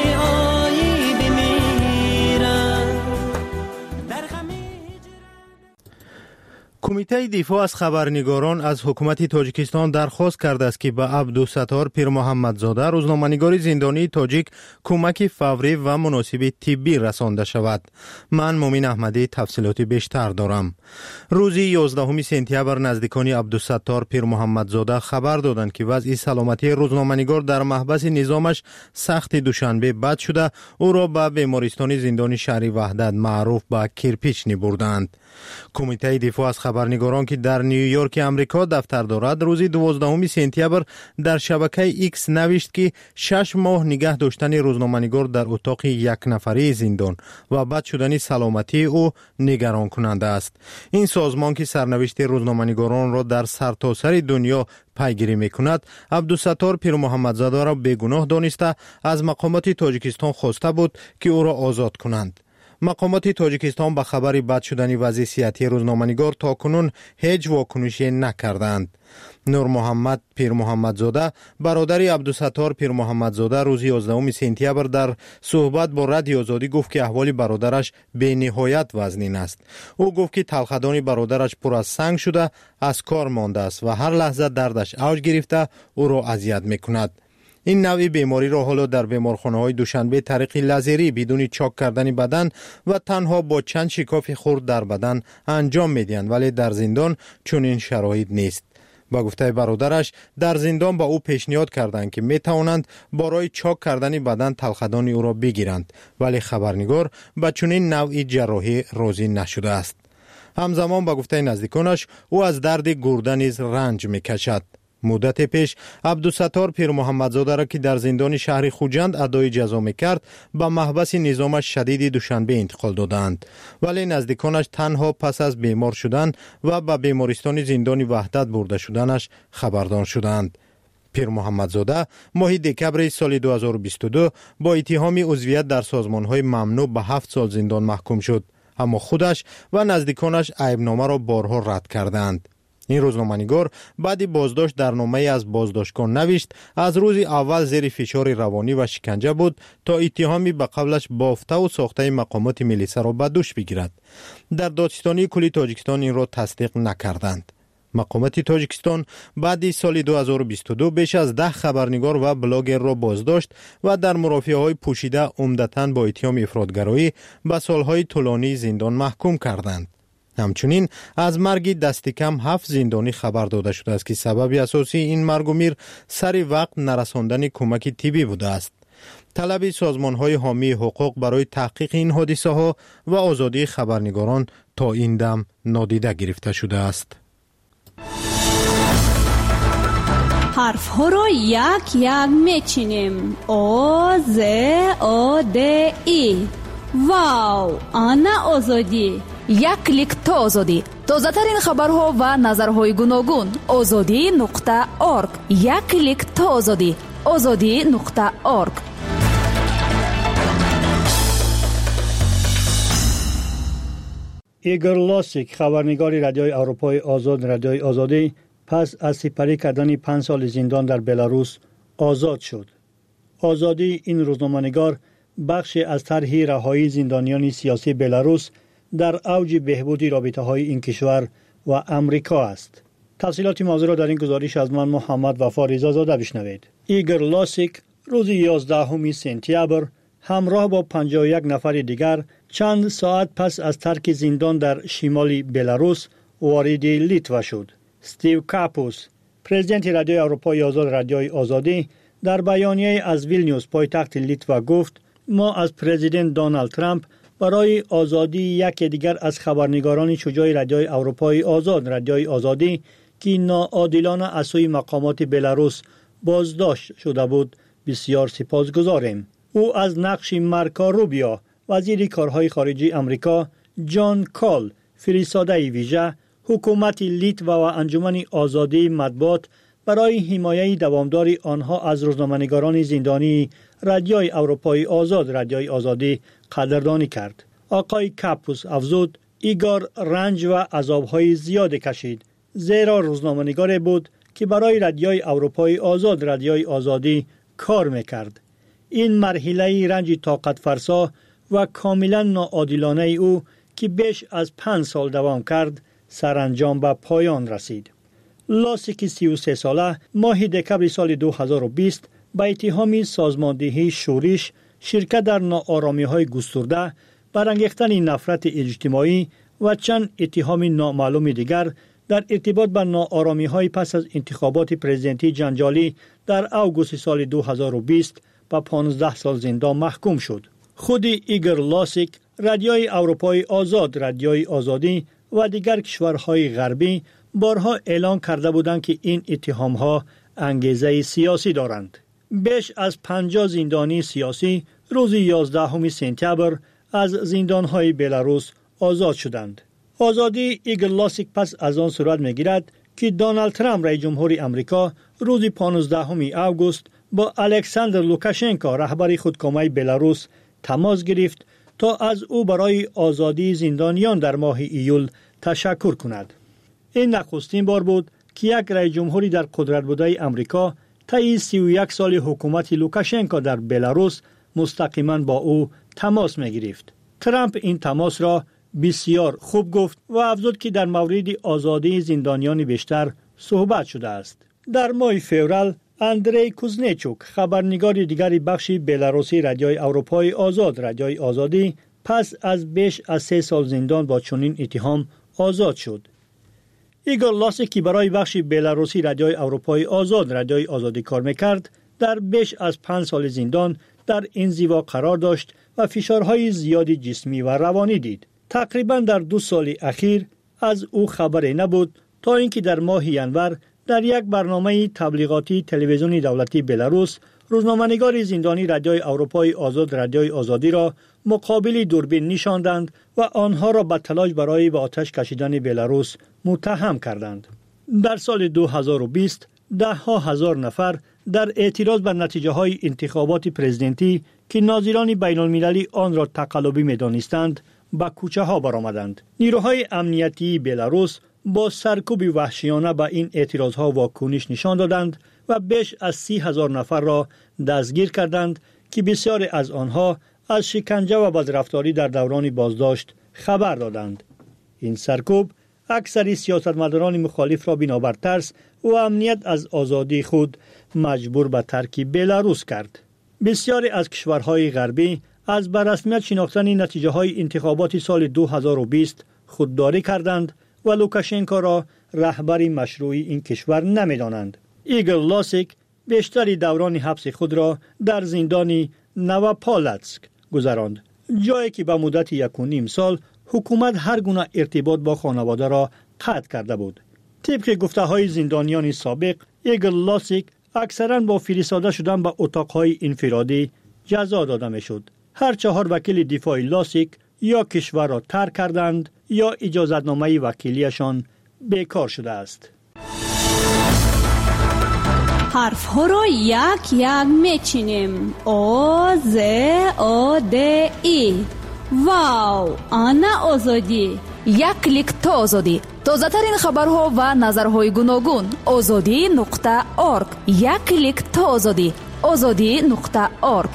Speaker 4: کمیته دفاع از خبرنگاران از حکومت تاجیکستان درخواست کرده است که به عبدالستار پیر محمدزاده روزنامه‌نگار زندانی تاجیک کمک فوری و مناسب طبی رسانده شود. من مومن احمدی تفصیلات بیشتر دارم. روز 11 سپتامبر نزدیکان عبدالستار پیر محمدزاده خبر دادند که وضع سلامتی روزنامه‌نگار در محبس نظامش سخت دوشنبه بد شده، او را به بیمارستان زندان شهری وحدت معروف به کرپیچ نبردند. کمیته دفاع از خبرنگاران که در نیویورک امریکا دفتر دارد روز 12 سپتامبر در شبکه ایکس نوشت که 6 ماه نگه داشتن روزنامه‌نگار در اتاق یک نفره زندان و بد شدن سلامتی او نگران کننده است. این سازمان که سرنوشت روزنامه‌نگاران را در سرتاسر دنیا پیگیری میکند، عبدالستار پیر محمدزاده را بیگناه دانسته از مقامات تاجیکستان خواسته بود که او را آزاد کنند. مقامات تاجیکستان به خبر بد شدن وضع صحتی روزنامه‌نگار تاکنون هیچ واکنشی نکردند. نور محمد پیر محمدزاده برادر عبدالستار پیر محمدزاده روز 11 سپتامبر در صحبت با رادیو آزادی گفت که احوال برادرش به نهایت وزنین است. او گفت که تلخدان برادرش پر از سنگ شده از کار مانده است و هر لحظه دردش اوج گرفته او را اذیت میکند. این نوع بیماری را حالا در بیمارخانه‌های دوشنبه طریق لازری بدون چاک کردن بدن و تنها با چند شکاف خرد در بدن انجام میدهند، ولی در زندان چنین شرایط نیست. با گفته برادرش در زندان با او پیشنهاد کردند که میتوانند برای چاک کردن بدن تلخدان او را بگیرند، ولی خبرنگار با چنین نوع جراحی راضی نشده است. همزمان با گفته نزدیکانش او از درد گرده نیز رنج میکشد. مدت پیش عبدالستار پیر محمدزاده را که در زندان شهر خوجند ادای جزا میکرد به محبس نظامش شدید دوشنبه انتقال دادند، ولی نزدیکانش تنها پس از بیمار شدن و به بیمارستان زندان وحدت برده شدنش خبردار شدند. پیر محمدزاده ماه دکبر سال 2022 با اتهام عضویت در سازمان‌های ممنوع به 7 سال زندان محکوم شد، اما خودش و نزدیکانش عیبنامه را بارها رد کردند. این روزنامه‌نگار بعد بازداشت در نامه از بازداشتگاه نوشت از روز اول زیر فشار روانی و شکنجه بود تا اتهامی به قبلش بافته و ساخته مقامات ملیسا را به دوش بگیرد. در دادستانی کلی تاجیکستان این را تصدیق نکردند. مقامات تاجیکستان بعد سال 2022 بیش از 10 خبرنگار و بلاگر را بازداشت و در مرافعه‌های پوشیده عمدتاً با اتهام افراطگرایی به سالهای طولانی زندان محکوم کردند. همچنین از مرگ دست کم 7 زندانی خبر داده شده است که سبب اساسی این مرگ و میر سر وقت نرساندن کمک طبی بوده است. طلب سازمان‌های حامی حقوق برای تحقیق این حادثه ها و آزادی خبرنگاران تا این دم نادیده گرفته شده است.
Speaker 11: حرف ها را یک یک میچینیم. آ ز آ د ای. واو، آنا آزادی.
Speaker 14: یک کلیک تا آزادی. تازه ترین خبرها و نظرهای گوناگون. azadi.org. یک کلیک تا آزادی. azadi.org.
Speaker 15: ایگور لاسیک، خبرنگار رادیوی اروپای آزاد رادیوی آزادی، پس از سپری کردن 5 سال زندان در بلاروس آزاد شد. آزادی این روزنامه‌نگار بخشی از طرح رهایی زندانیان سیاسی بلاروس در اوج بهبود رابطه‌های این کشور و امریکا است. تفصیلات موضوع را در این گزارش از من محمد وفا رضازاده بشنوید. ایگور لاسیک روز 11 سپتامبر همراه با 51 نفر دیگر چند ساعت پس از ترک زندان در شمال بلاروس وارد لیتوا شد. استیو کاپوس، پرزیدنت رادیوی اروپای آزاد رادیوی آزادی، در بیانیه از ویلنیوس پایتخت لیتوا گفت: ما از پرزیدنت دونالد ترامپ برای آزادی یک دیگر از خبرنگاران شجاع رادیوی اروپای آزاد رادیوی آزادی که ناعادلانه از سوی مقامات بلاروس بازداشت شده بود بسیار سپاسگزاریم. او از نقش مارکو روبیو، وزیر کارهای خارجی امریکا، جان کال، فرستاده ویژه، حکومت لیتوا و انجمن آزادی مطبوعات برای حمایت دوامدار آنها از روزنامه‌نگاران زندانی رادیوی اروپای آزاد رادیوی آزادی قدردانی کرد. آقای کاپوس افزود: ایگور رنج و عذاب‌های زیاد کشید، زیرا روزنامه‌نگار بود که برای رادیوی اروپای آزاد رادیوی آزادی کار می‌کرد. این مرحله رنج طاقت فرسا و کاملا ناعادلانه او که بیش از 5 سال دوام کرد سرانجام به پایان رسید. لاسیک 33 ساله ماه دکبر سال 2020 به اتهام سازماندهی شورش، شرکت در ناآرامی‌های گسترده، برانگیختن نفرت اجتماعی و چند اتهام نامعلوم دیگر در ارتباط با ناآرامی‌های پس از انتخابات پرزیدنتی جنجالی در آگوست سال 2020 به 15 سال زندان محکوم شد. خود ایگور لاسیک رادیوی اروپای آزاد رادیوی آزادی و دیگر کشورهای غربی بارها اعلان کرده بودند که این اتهام‌ها انگیزه سیاسی دارند. بیش از 50 زندانی سیاسی روز 11 سپتامبر از زندان‌های بلاروس آزاد شدند. آزادی ایگور لاسیک پس از آن صورت می‌گیرد که دونالد ترامپ رئیس جمهور آمریکا روز 15 آگوست با الکساندر لوکاشنکو رهبر خودکامه بلاروس تماس گرفت تا از او برای آزادی زندانیان در ماه ایول تشکر کند. این نخستین بار بود که یک رئیس جمهوری در قدرت بوده آمریکا طی 31 سال حکومت لوکاشنکو در بلاروس مستقیما با او تماس می گرفت. ترامپ این تماس را بسیار خوب گفت و افزود که در مورد آزادی زندانیان بیشتر صحبت شده است. در ماه فوریه اندری کوزنچوک، خبرنگار دیگری بخش بلاروسی رادیوی اروپای آزاد رادیوی آزادی، پس از بیش از 3 سال زندان با چنین اتهام آزاد شد. ایگور لاسیک که برای بخش بلاروسی رادیوی اروپای آزاد رادیوی آزادی کار میکرد، در بیش از 5 سال زندان در انزوا قرار داشت و فشارهای زیادی جسمی و روانی دید. تقریبا در 2 سال اخیر از او خبری نبود تا اینکه در ماه ژانویه در یک برنامه تبلیغاتی تلویزیونی دولتی بلاروس، روزنامه‌نگار زندانی رادیوی اروپای آزاد رادیوی آزادی را مقابل دوربین نشاندند و آنها را به تلاش برای به آتش کشیدن بلاروس متهم کردند. در سال 2020 ده‌ها هزار نفر در اعتراض بر نتیجه های انتخابات پرزیدنتی که ناظران بین المللی آن را تقلبی می‌دانستند به کوچه ها برآمدند. نیروهای امنیتی بلاروس با سرکوب وحشیانه به این اعتراض ها واکنش نشان دادند و بیش از 30,000 نفر را دستگیر کردند که بسیاری از آنها از شکنجه و بدرفتاری در دوران بازداشت خبر دادند. این سرکوب اکثر سیاستمداران مخالف را بنابر ترس و امنیت از آزادی خود مجبور به ترک بلاروس کرد. بسیاری از کشورهای غربی از به رسمیت شناختن نتیجه های انتخابات سال 2020 خودداری کردند و لوکاشنکو را رهبر مشروعی این کشور نمی‌دانند. ایگور لاسیک بیشتر دوران حبس خود را در زندان نوپالاتسک گذراند، جایی که به مدت 1.5 سال حکومت هر گونه ارتباط با خانواده را قطع کرده بود. طبق گفته‌های زندانیان سابق، ایگور لاسیک اکثراً با فرستاده شدن به اتاق‌های انفرادی جزا داده می‌شد. هر 4 وکیل دفاع لاسیک یا کشور را ترک کردند یا اجازتنامه وکیلیشان بیکار شده است.
Speaker 14: حرف ها را یک یک میچینیم. آ ز آ د ای. واو، آنا آزادی. یک کلیک تا آزادی. تازه ترین خبرها و نظرهای گوناگون. azadi.org. یک کلیک تا آزادی. azadi.org.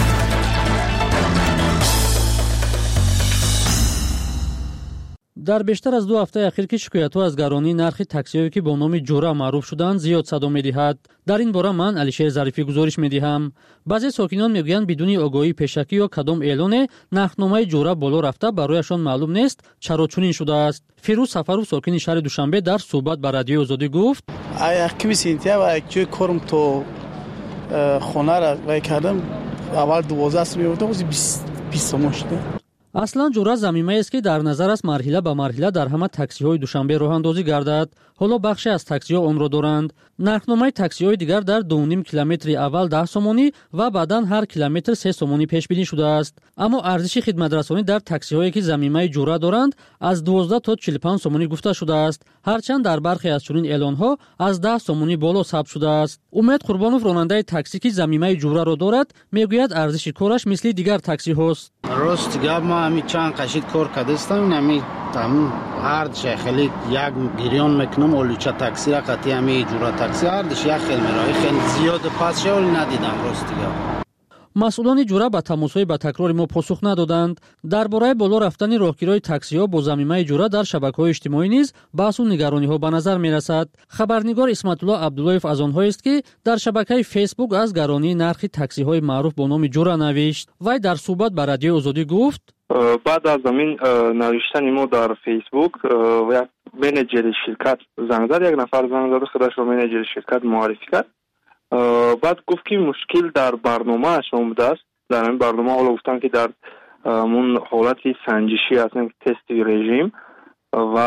Speaker 5: در بیشتر از 2 هفته اخیر که شکایت‌ها از گرانی نرخ تاکسی‌هایی که با نام جورا معروف شدند زیاد صدا می‌دهد. در این باره من علیشیر ظریفی گزارش می‌دهم. بعضی ساکنان میگویند بدون آگاهی پیشکی یا کدام اعلان نرخنامه جورا بالا رفته برایشان معلوم نیست چرا چنین شده است. فیروز سفرو ساکن شهر دوشنبه در صحبت با رادیو آزادی گفت:
Speaker 17: اکی سینتیا و اکی کورم تو خونه را وای کردم اول 12 میوردم 20 مشته.
Speaker 5: اصلا جورا زمینه است که در نظر است مرحله به مرحله در همه تاکسی‌های دوشنبه راه اندازی گردد. حالا بخشی از تاکسی‌ها عمر را دارند. نرخنامه تاکسی‌های دیگر در 2.5 کیلومتر اول 10 سومانی و بعداً هر کیلومتر 3 سومانی پیش بینی شده است. اما ارزش خدمترسانی در تاکسی‌هایی که زمینه جورا دارند از 12 تا 45 سومانی گفته شده است. هرچند در برخی از چنین اعلان‌ها از 10 سومانی بالا ثبت شده است. امید قربانوف راننده تاکسی که زمینه جورا را دارد میگوید ارزش کارش مثل دیگر تاکسی‌هاست.
Speaker 18: راست گپ ما همین چند کشید کار کردستم نمی تمام هر چه خیلی یک گریان میکنم اولوچه تاکسی را قطعی همین جورا تاکسی هردش یک خیلی میرای خیلی زیاد پس شول ندیدم راست گپ.
Speaker 5: مسئولان جورا به تماس‌های با تکرار ما پاسخ ندادند. درباره بالا رفتن راهگیرای تاکسی‌ها با زمینه جورا در شبکه‌های اجتماعی نیز بحث و نگرانی‌ها به نظر می‌رسد. خبرنگار اسمت الله عبداللهیف از آنهایی است که در شبکه فیسبوک از گرانی نرخ تاکسی‌های معروف با نام جورا نوشت. وی در صحبت با رادیو آزادی گفت:
Speaker 19: بعد از همین نوشتن ما در فیسبوک یک منیجر شرکت زنگ زد، یک نفر زنگ زد خودش رو منیجر شرکت معرفی کرد. بعد گفت که مشکل در برنامه اش آمده است. در این برنامه حالا گفتن که در اون حالت سنجشی هستن، تست رژیم، و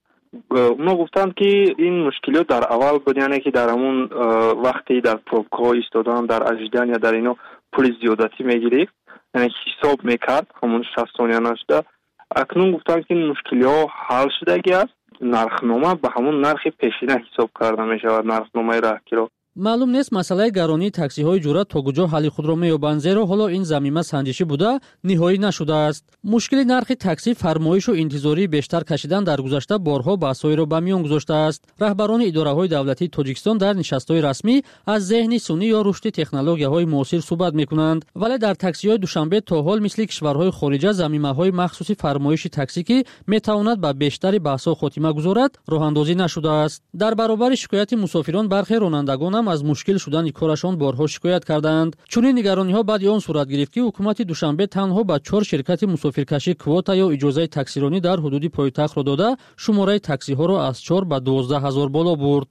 Speaker 19: اونا گفتن که این مشکلات در اول بود، یعنی که در همون وقتی در پروبکا ایستادن در اجدن یا در اینا پلیس زیادتی میگیرید، یعنی حساب میکرد همون 60 ثانیه نشده. اکنون گفتن که این مشکلات حل شدگی است، نرخنامه به همون نرخ پیشینه حساب کرده میشود، نرخنامه راهگیرا.
Speaker 5: معلوم نیست مسئله گرانی تاکسی‌های جورا تا کجا حل خود را می‌یابند، زیرا حالا این زمینه سنجشی بوده نهایی نشده است. مشکل نرخ تاکسی فرمایش و انتظاری بیشتر کشیدن در گذشته بارها بحث‌های را به میان گذاشته است. رهبران اداره‌های دولتی تاجیکستان در نشست‌های رسمی از ذهن سنی یا رشد تکنولوژی‌های معاصر صحبت می‌کنند، ولی در تاکسی‌های دوشنبه تا حال مثل کشورهای خارجه زمینه‌های مخصوصی فرمایش تاکسی که می‌تواند به بیشتر بحث‌ها خاتمه گذارد راه‌اندازی نشده است. در برابر شکایت مسافران برخی رانندگان از مشکل شدن کارشان بارها شکایت کردند. چنین نگرانی‌ها بعد آن صورت گرفت که حکومت دوشنبه تنها به 4 شرکت مسافرکشی کواتا یا اجازه تاکسیرانی در حدود پایتخت را داده، شماره تاکسی‌ها را از 4 به 12,000 بالا برد.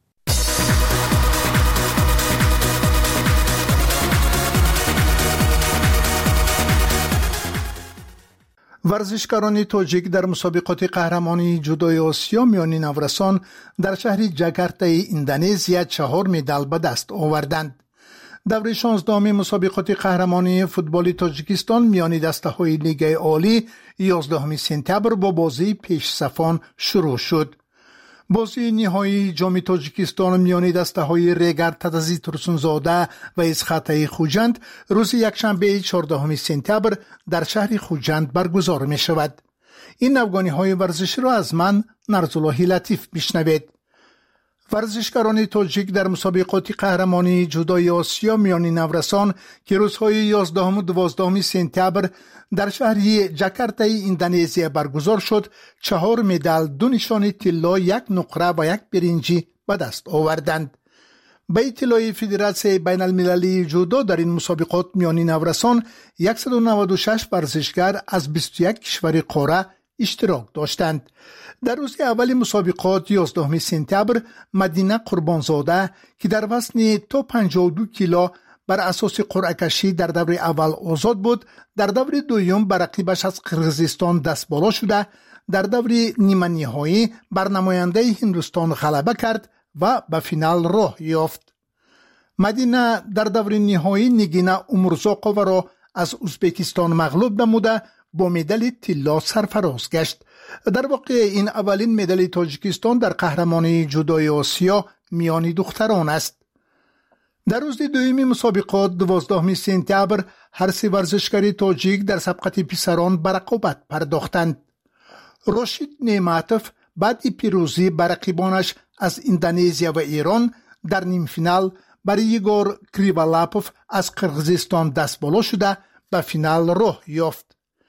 Speaker 20: ورزشکاران تاجیک در مسابقات قهرمانی جودوی آسیا میان نورسان در شهر جاکارتا اندونزیا 4 مدال به دست آوردند. دوره 16 مسابقات قهرمانی فوتبال تاجیکستان میان دسته‌های لیگ عالی 11 سپتامبر با بازی پیش‌صفان شروع شد. بازی نهایی جام تاجیکستان میان دسته‌های ریگر تدزی ترسونزاده و اسخاته خوجند روز یکشنبه 14 سپتامبر در شهر خوجند برگزار می شود. این افغانی‌های ورزشی را از من نرزالله لطیف میشنوید. ورزشکاران تاجیک در مسابقات قهرمانی جودوی آسیا میان نورسان که روزهای 11 و 12 سپتامبر در شهر جاکارتا اندونزیا برگزار شد 4 مدال، 2 نشان طلا، 1 نقره و 1 برنجی به دست آوردند. به اطلاع فدراسیون بین المللی جودو در این مسابقات میان نورسان 196 ورزشکار از 21 کشور قاره اشتراک داشتند. در روز اول مسابقات 11 سپتامبر مدینه قربانزاده که در وزن تا 52 کیلو بر اساس قرعه کشی در دور اول آزاد بود، در دور دوم بر رقیبش از قرغیزستان دست بالا شده در دور نیمه نهایی بر نماینده هندوستان غلبه کرد و به فینال راه یافت. مدینه در دور نهایی نگینه امرزاقووا را از ازبکستان مغلوب نموده با مدال طلا سرفراز گشت. در واقع این اولین مدال تاجیکستان در قهرمانی جودوی آسیا میان دختران است. در روز دوم مسابقات 12 سپتامبر هر سه ورزشکار تاجیک در سبقت پسران به رقابت پرداختند. راشد نعمتوف بعد پیروزی بر رقیبانش از اندونزیا و ایران در نیم فینال بر یگور کریوالاپوف از قرغیزستان دست بالا شده به فینال راه یافت.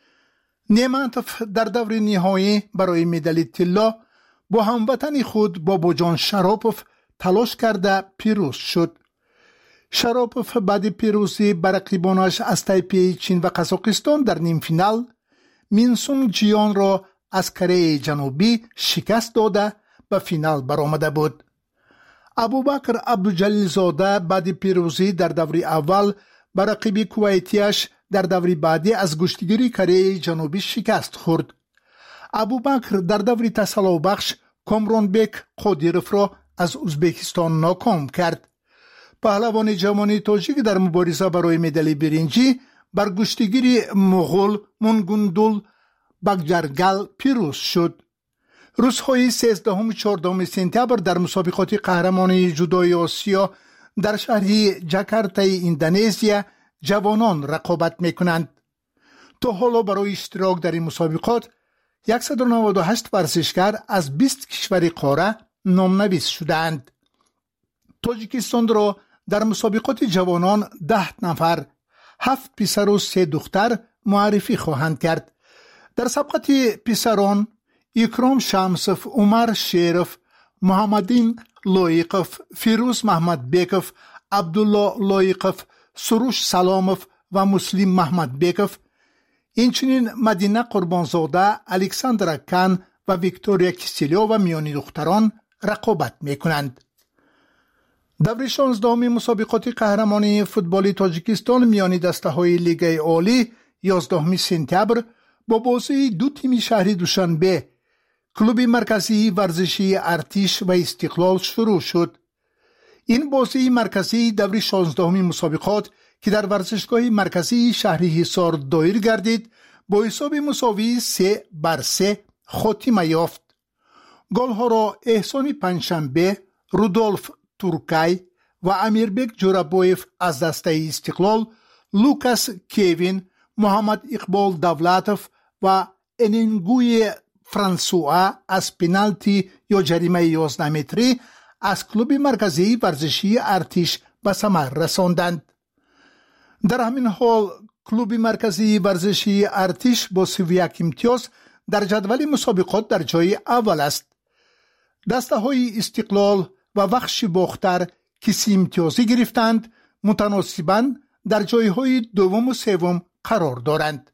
Speaker 20: نعمتوف در دور نهایی برای مدال طلا با هموطن خود باباجان شراپوف تلاش کرده پیروز شد. شراپوف بعد پیروزی بر رقیبانش از تایپی چین و قزاقستان در نیم فینال مینسونگ جیان را از کره جنوبی شکست داده به فینال برآمده بود. ابوبکر عبدالجلیل زاده بعد پیروزی در دور اول بر رقیب کویتیش در دور بعدی از گشتگیری کره جنوبی شکست خورد. ابوبکر در دور تسلا بخش کامرونبک قادیروف را از ازبکستان ناکام کرد. پهلوان جوان تاجیک در مبارزه برای مدال برنجی بر گشتگیری مغول منگوندول بگجرگل پیروز شد. روزهای 13 و 14 سپتامبر در مسابقات قهرمانی جودوی آسیا در شهر جاکارتا اندونزیا جوانان رقابت میکنند. تا حالا برای اشتراک در این مسابقات 198 ورزشکار از 20 کشور قاره نامنویس شدند. تاجیکستان را در مسابقات جوانان 10 نفر، 7 پسر و 3 دختر معرفی خواهند کرد. در سبقت پسران اکرام شمسوف، عمر شیرف، محمدین لایقوف، فیروز محمد بیکوف، عبدالله لایقوف، سروش سلاموف و مسلم محمد بیکوف، اینچنین مدینه قربانزاده، الکساندرا کان و ویکتوریا کیسیلیووا میان دختران رقابت میکنند. دور 16 مسابقات قهرمانی فوتبال تاجیکستان میان دسته‌های لیگ عالی 11 سپتامبر با بازی دو تیم شهر دوشنبه کلوب مرکزی ورزشی ارتش و استقلال شروع شد. این بازی مرکزی دور 16 مسابقات که در ورزشگاه مرکزی شهر حصار دایر گردید با حساب مساوی 3-3 خاتمه یافت. گل‌ها را احسان پنجشنبه، رودولف تورکای و امیربک جورابویف از دسته استقلال، لوکاس کیوین، محمد اقبال دولتوف و انینگوی فرانسوا از پنالتی یا جریمه 11 متری از کلوب مرکزی ورزشی ارتش به ثمر رساندند. در همین حال کلوب مرکزی ورزشی ارتش با 31 امتیاز در جدول مسابقات در جای اول است. دسته های استقلال و وخش باختر که 30 امتیازی گرفتند متناسباً در جایهای دوم و سوم قرار دارند.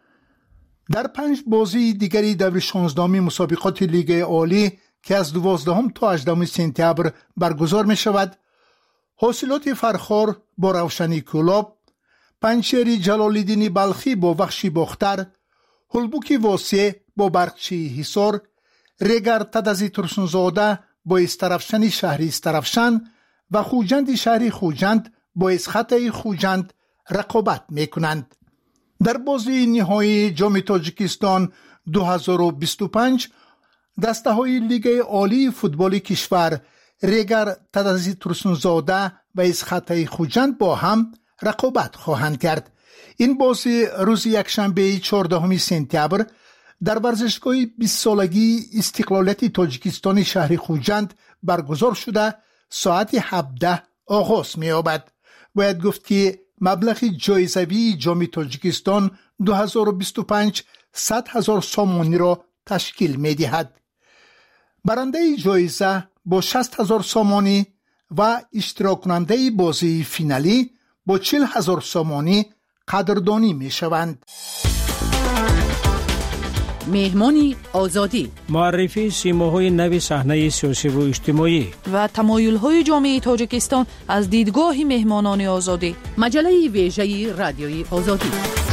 Speaker 20: در 5 بازی دیگری دور 16 مسابقات لیگ عالی که از 12 تا 18 سپتامبر برگزار می شود، حاصلات فرخار با روشنی کلاب، پنجشیر جلال‌الدین بلخی با وخشی باختر، هلبوکی واسه با برقچی حصار، ریگر تدازی ترسنزاده با استرفشن شهری استرفشن و خوجند شهری خوجند با اسخطه خوجند رقابت میکنند. در بازی نهایی جام تاجیکستان 2025 دسته های لیگ عالی فوتبال کشور ریگر تدازی ترسنزاده و اسخطه خوجند با هم رقابت خواهند کرد. این بازی روز یکشنبه 14 سپتامبر در ورزشگاه 20 سالگی استقلالیت تاجیکستان شهر خوجند برگزار شده ساعت 17 آغاز می‌یابد. باید گفت که مبلغ جایزه‌ای جام تاجیکستان 2025 100,000 سومانی را تشکیل می‌دهد. برنده جایزه با 60,000 سومانی و اشتراک کننده بازی فینالی با 40,000 سومانی قدردانی می‌شوند.
Speaker 1: مهمانی آزادی،
Speaker 21: معرفی سیماهای نو صحنه سیاسی و اجتماعی
Speaker 1: و تمایل‌های جامعه تاجیکستان از دیدگاه مهمانان آزادی. مجله ویژه رادیوی آزادی.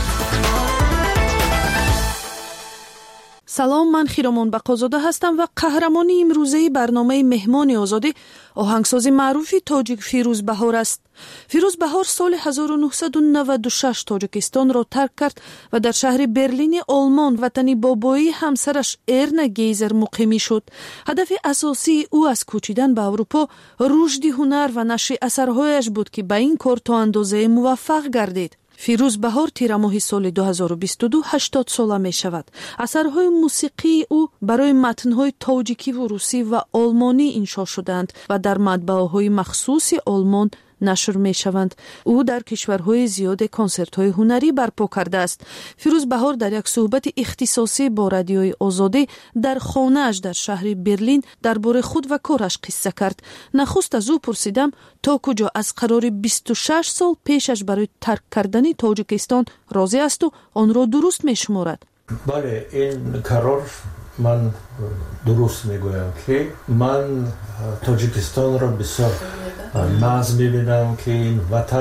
Speaker 1: سلام، من خیرامون بقازاده هستم و قهرمان امروزه برنامه مهمان آزادی آهنگساز معروف تاجیک فیروز بهار است. فیروز بهار سال 1996 تاجیکستان را ترک کرد و در شهر برلین آلمان وطن بابایی همسرش ارنا گیزر مقیمی شد. هدف اساسی او از کوچیدن به اروپا رشد هنر و نشر اثرهایش بود که به این کار تا اندازه موفق گردید. فیروز بهار تیر ماه سال 2022 80 ساله می شود. اثرهای موسیقی او برای متنهای تاجیکی و روسی و آلمانی انشا شدند و در مطبعه‌های مخصوص آلمان نشر می شوند. او در کشورهای زیاد کنسرت‌های هنری برپا کرده است. فیروز بهار در یک صحبت اختصاصی با رادیوی آزادی در خانه‌اش در شهر برلین درباره خود و کارش قصه کرد. نخست از او پرسیدم تا کجا از قرار 26 سال پیشش برای ترک کردن تاجیکستان راضی است و آن را درست می شمارد.
Speaker 22: بله، این قرار من درست میگویم که من تاجیکستان را بسیار ناز میبینم که این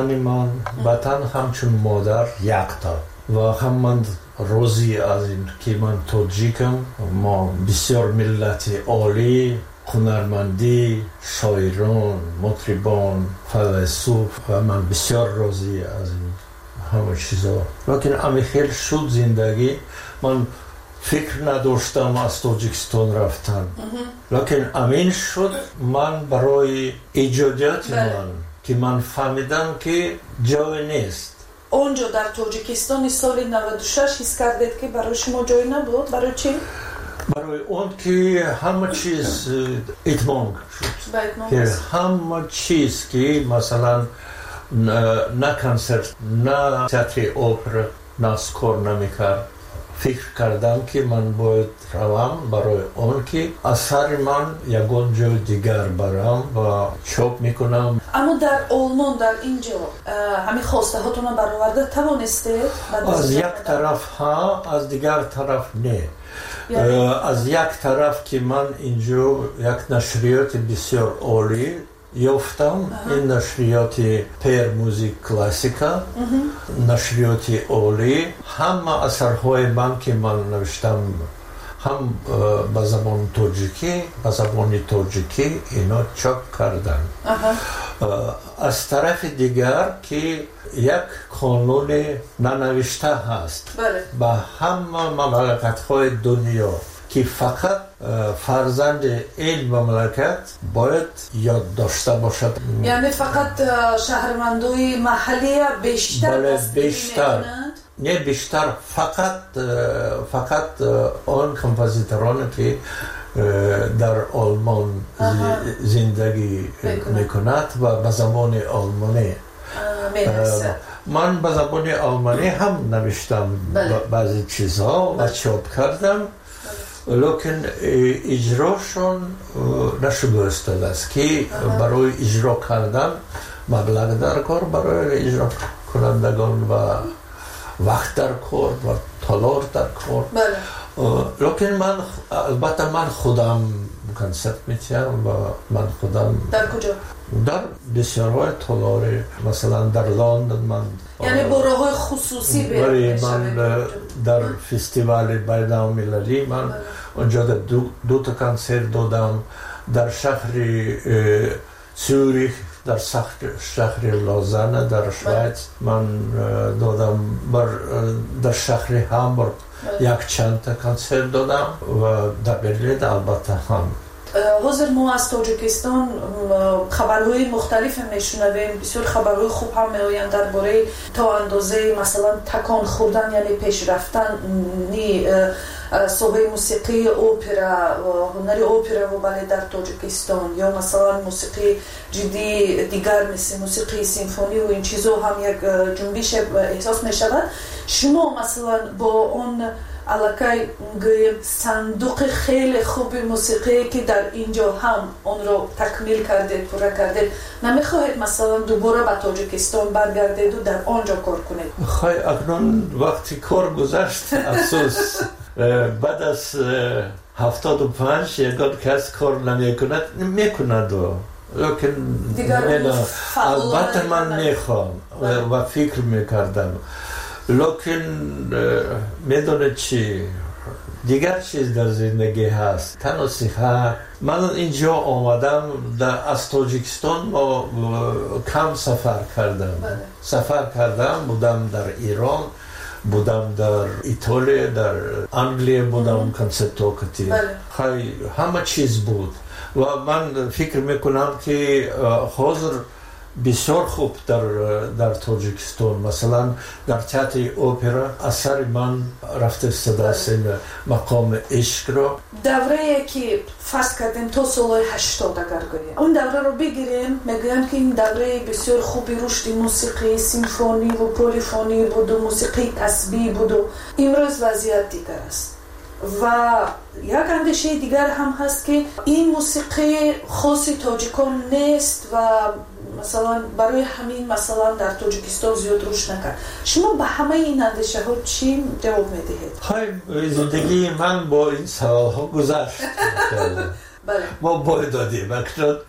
Speaker 22: وطن همچون مادر یکتا و هم من راضی از این که من تاجیکم. ما بسیار ملت عالی، هنرمندی، شاعران، مطربان، فیلسوف و من بسیار راضی از این همه چیزا. لیکن امی خیلی شد زندگی من فکر نداشتم از تاجیکستان رفتن، لیکن امین شد من برای ایجادیات من که من فهمیدم که جای نیست.
Speaker 1: اونجا در تاجیکستان سال 96 حس کردید که برای شما جای نبود؟ برای چی؟
Speaker 22: برای اون که همه چیز اتمام شد، که همه چیز که مثلا نه کنسرت، نه تئاتر اپرا، نه اسکور نمیکرد. فکر کردم که من باید روم برای اون که اثر من یکون جای دیگر برم و چاپ میکنم.
Speaker 1: اما در آلمان در اینجا همین خواسته هاتون برآورده توانسته؟
Speaker 22: از یک طرف ها، از دیگر طرف نه. از یک طرف که من اینجا یک نشریات بسیار عالی یافتم، این نشریات پیر موزیک کلاسیکا، نشریات عالی، همه اثرهای من که من نوشتم هم به زبان تاجیکی، به زبان تاجیکی اینا چاپ کردن. از طرف دیگر که یک قانون ننوشته هست به همه مملکت‌های دنیا که فقط فرزند این مملکت باید یاد داشته باشد.
Speaker 1: یعنی فقط شهروندای محلی بیشتر
Speaker 22: بیشتر نه بیشتر فقط آن کمپوزیتورانی که در آلمان زندگی میکند و به زبان آلمانی من به زبان آلمانی هم نوشتم بعضی چیزها و چاپ کردم، لیکن اجراشون نشده است که برای اجرا کردن مبلغ در کار برای اجرا کنندگان و وقت در کار و تالار در کار لیکن من البته من خودم کنسرت میتیم و من خودم
Speaker 1: در کجا؟
Speaker 22: در بسیارهای تالاری، مثلا در لندن من
Speaker 1: یعنی برای خصوصی
Speaker 22: من در فستیوال بین‌المللی من اونجا دو تا کنسرت دادم در شهر زوریخ، در شهر لوزان در شویц من دادم، در شهر هامبورگ یک چند تا کنسرت دادم و در برلین البته هم.
Speaker 1: حاضر ما از تاجیکستان خبرهای مختلف میشنویم، بسیار خبرهای خوب هم میآیند درباره تا اندازه مثلا تکان خوردن یعنی پیش رفتن صحبه موسیقی اپرا، هنر اپرا و بالت در تاجیکستان، یا مثلا موسیقی جدی دیگر مثل موسیقی سیمفونی و این چیزا هم یک جنبش احساس می شود. شما مثلا با اون علاقه صندوق خیلی خوب موسیقی که در اینجا هم اون رو تکمیل کردید، پورا کردید، نمیخواهید مثلا دوباره به تاجیکستان برگردید و در آنجا کار کنید؟
Speaker 22: خواهی اکنون وقتی کار گذشت افسوس بعد از 75 یکان کس کار نمیکند لیکن البته من میخوام و فکر میکردم، لیکن میدونه چی دیگر چیز در زندگی هست، تنها صحت. من اینجا آمدم از تاجیکستان کم سفر کردم بودم در ایران، بودم در ایتالیا، در انگلیه بودم کنسرتوکتی، همه چیز بود و من فکر میکنم که حاضر بسیار خوب در تاجیکستان، مثلا در تئاتر اپرا اثر من رفته استاد مقام عشق را
Speaker 1: دوره که فرض کردیم تا سال 80 اگر گوییم اون دوره رو بگیریم، میگویم که این دوره بسیار خوبی رشد موسیقی سیمفونی و پلیفونی بود و موسیقی تسبیح بود و امروز وضعیت دیگر است و یک اندیشه دیگر هم هست که این موسیقی خاص تاجیکان نیست و مثلا برای همین مثلا در تاجیکستان زیاد رشد نکرد. شما به همه این اندیشه ها چی جواب میدهید؟
Speaker 22: زندگی من با این سوال ها گذشت. ما باید دادیم با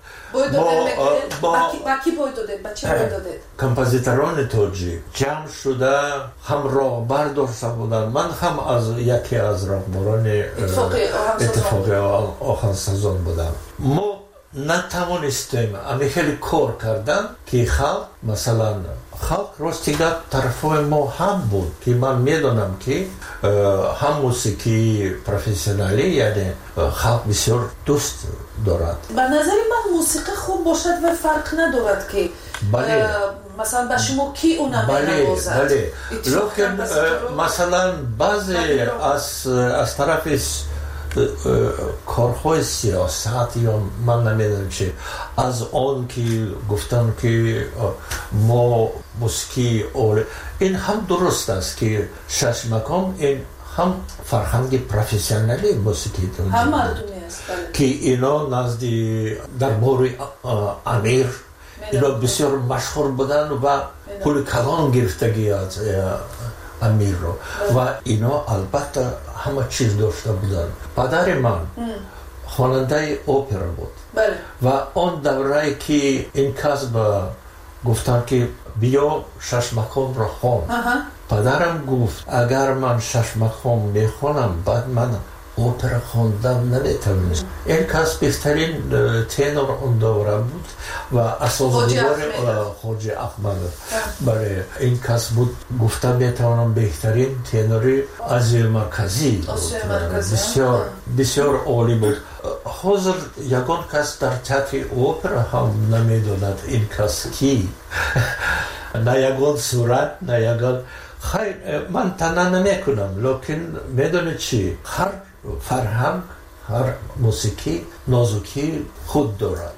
Speaker 1: کی باید دادید؟ با چی باید دادید؟
Speaker 22: کمپوزیتران تاجیک جمع شده هم راهبر داشته بودن، من هم از یکی از راهبران اتفاقی آهنگسازان بودم. ما نتوانستیم خیلی کار کردن که خلق مثلا خلق راستیگر طرفای ما هم بود که من میدونم که هم موسیقی پروفسیونالی یعنی خلق بسیار دوست دارد.
Speaker 1: به نظر من موسیقی خوب باشد و فرق ندارد که مثلا به شما کی اونم بینوازد.
Speaker 22: بله لیکن مثلا بعضی از طرف کارهای سیاست یا من نمیدونم چه از آن که گفتن که ما موسیقی این هم درست است که شش مقام این هم فرهنگ پروفسیونالی موسیقی
Speaker 1: هم مردمی است
Speaker 22: که اینا نزدی دربار امیر اینا بسیار مشهور بودن و پول کلان گرفتگی از امیر رو و اینا البته همه چیز داشته بودن. پدر من خواننده اپرا بود و آن دوره که این کس گفتن که بیا شش مقام را خوان، پدرم گفت اگر من شش مقام میخوانم بعد من اپرا خواندن نمیتونم. این کس بهترین تنور اون دوره بود و اساسنگار خواجه احمد برای این کس بود. گفتم میتونم بهترین تنوری از مرکزی بود، بسیار بسیار عالی بود. حاضر یگان کس در تئاتر اپرا هم نمیدوند این کس کی نه یگان صورت نه یگان خیر من تنها نمیکنم، لیکن میدونه چی هر فرهنگ هر موسیقی نازکی خود دارد.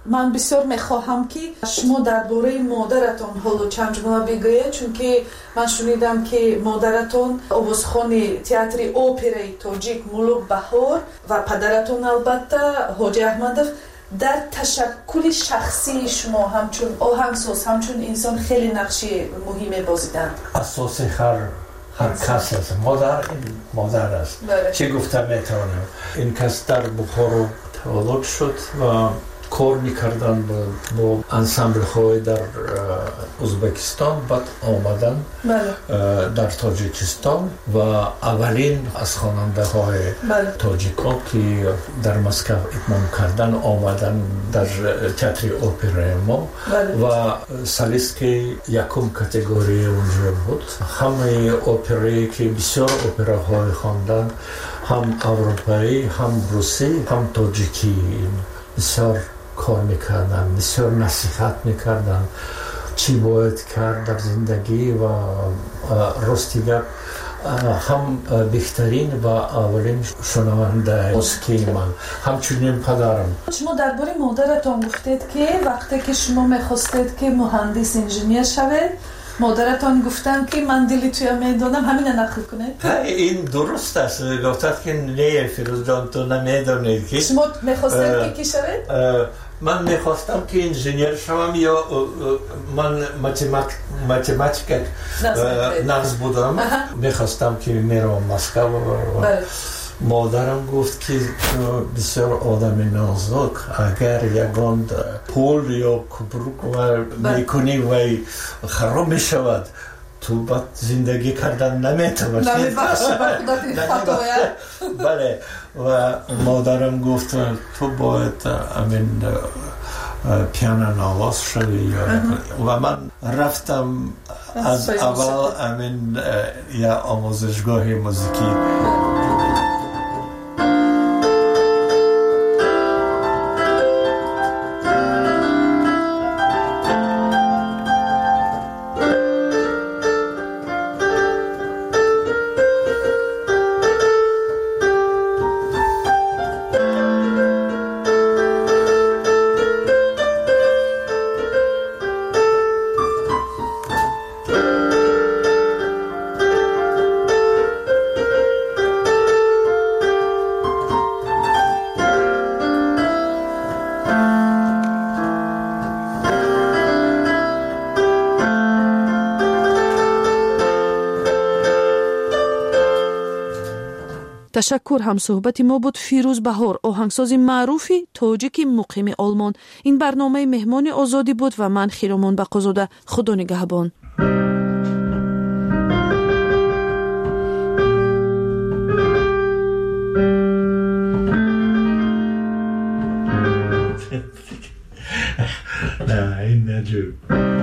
Speaker 1: من بسیار میخواهم که شما درباره مادرتان حالا چند جمله بگویید، چون که من شنیدم که مادرتان آوازخوان تئاتر اپرای تاجیک ملوک بهار و پدرتان البته حاجی احمدов در تشکل شخصی شما همچون آهنگساز، همچون انسان خیلی نقش مهمی بازیدند.
Speaker 22: اساس هر کس است. مادر است. چه گفتم میتونم. این کس در بخارا تولد شد و کار میکردن با انسامبل های در ازبکستان، بعد آمدن در تاجیکستان و اولین از خواننده های تاجیکا که در مسکو اتمام کردن آمدن در تئاتر اپرای ما و سالیست یکم کاتگوری اونجا بود. همه اپرایی که بسیار اپراهای خواندن، هم اروپایی، هم روسی، هم تاجیکی، بسیار کار میکردن، بسیار نصیحت میکردن چی باید کرد در زندگی و راستی گفت هم بهترین و اولین شنونده موسیقی من، همچنین پدرم.
Speaker 1: شما درباره مادرتان گفتید که وقتی که شما میخواستید که مهندس انجینیر شوید، مادرتان گفتن که من دلی توی میدانم، همین نقل کنید؟
Speaker 22: این درست است. گفتد که نه فیروز جان تو نمیدانید که
Speaker 1: شما میخواستید که کی شوید؟
Speaker 22: من میخواستم که انجینیر شوم یا من ماتماتیک نقص بودم. میخواستم که میرم مسکو. مادرم گفت که بسیار آدم نازک، اگر یگان پول یا کبروک میکنی و خراب میشود تو بعد زندگی کردن نمیتونی. بله. و مادرم گفت تو باید امین پیانو نواز شوی و من رفتم از اول امین یا آموزشگاه موسیقی.
Speaker 1: تشکر. هم صحبت ما بود فیروز بهار، آهنگساز معروفی تاجیک مقیم آلمان. این برنامه مهمان آزادی بود و من خیرامان بقازاده. خدا نگهبان.
Speaker 22: نه این نجوب.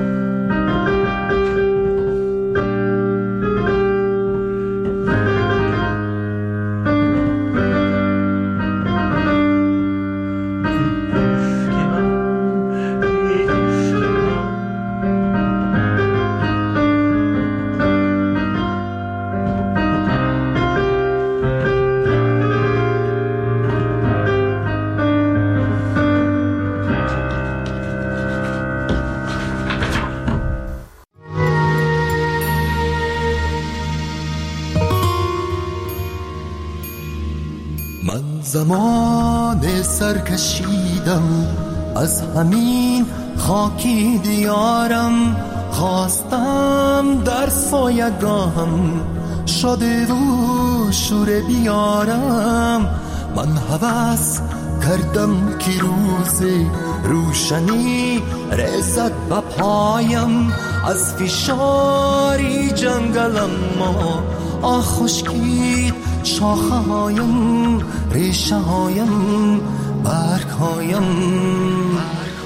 Speaker 3: زمان سرکشیدم از همین خاکی دیارم، خواستم در سایگاهم شده و شور بیارم. من هوس کردم که روز روشنی رسد به پایم، از فشاری جنگلم ما خشکید شاخه هایم، ریشه هایم، برگ هایم.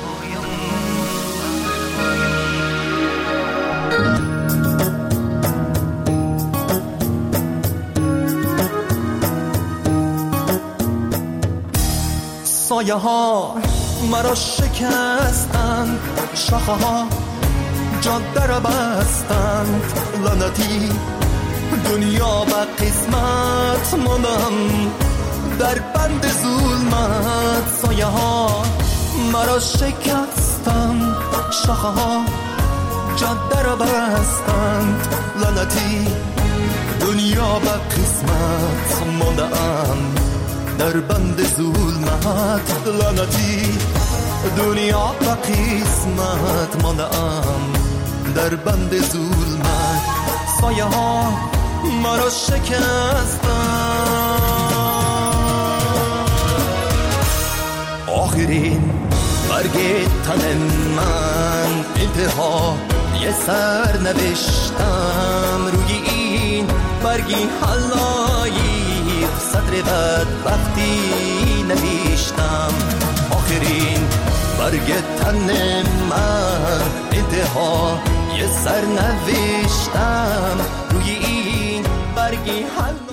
Speaker 3: سایه ها مرا شکستند، شاخه ها جاده را بستند، لعنتی دنیا به قسمت ماندم در بند ظلمت. سایه ها مرا شکستند، شاخه ها جاده را بستند، لعنتی دنیا به قسمت مانده ام در بند ظلمت، لعنتی دنیا به قسمت مانده ام در بند ظلمت، سایه ها مرا شکستند. آخرین برگ تن من انتها یه سر نوشتم، روی این برگی حلایی صدر بدبختی نوشتم. آخرین برگ تن من انتها یه سر نوشتم، روی این برگی حلایی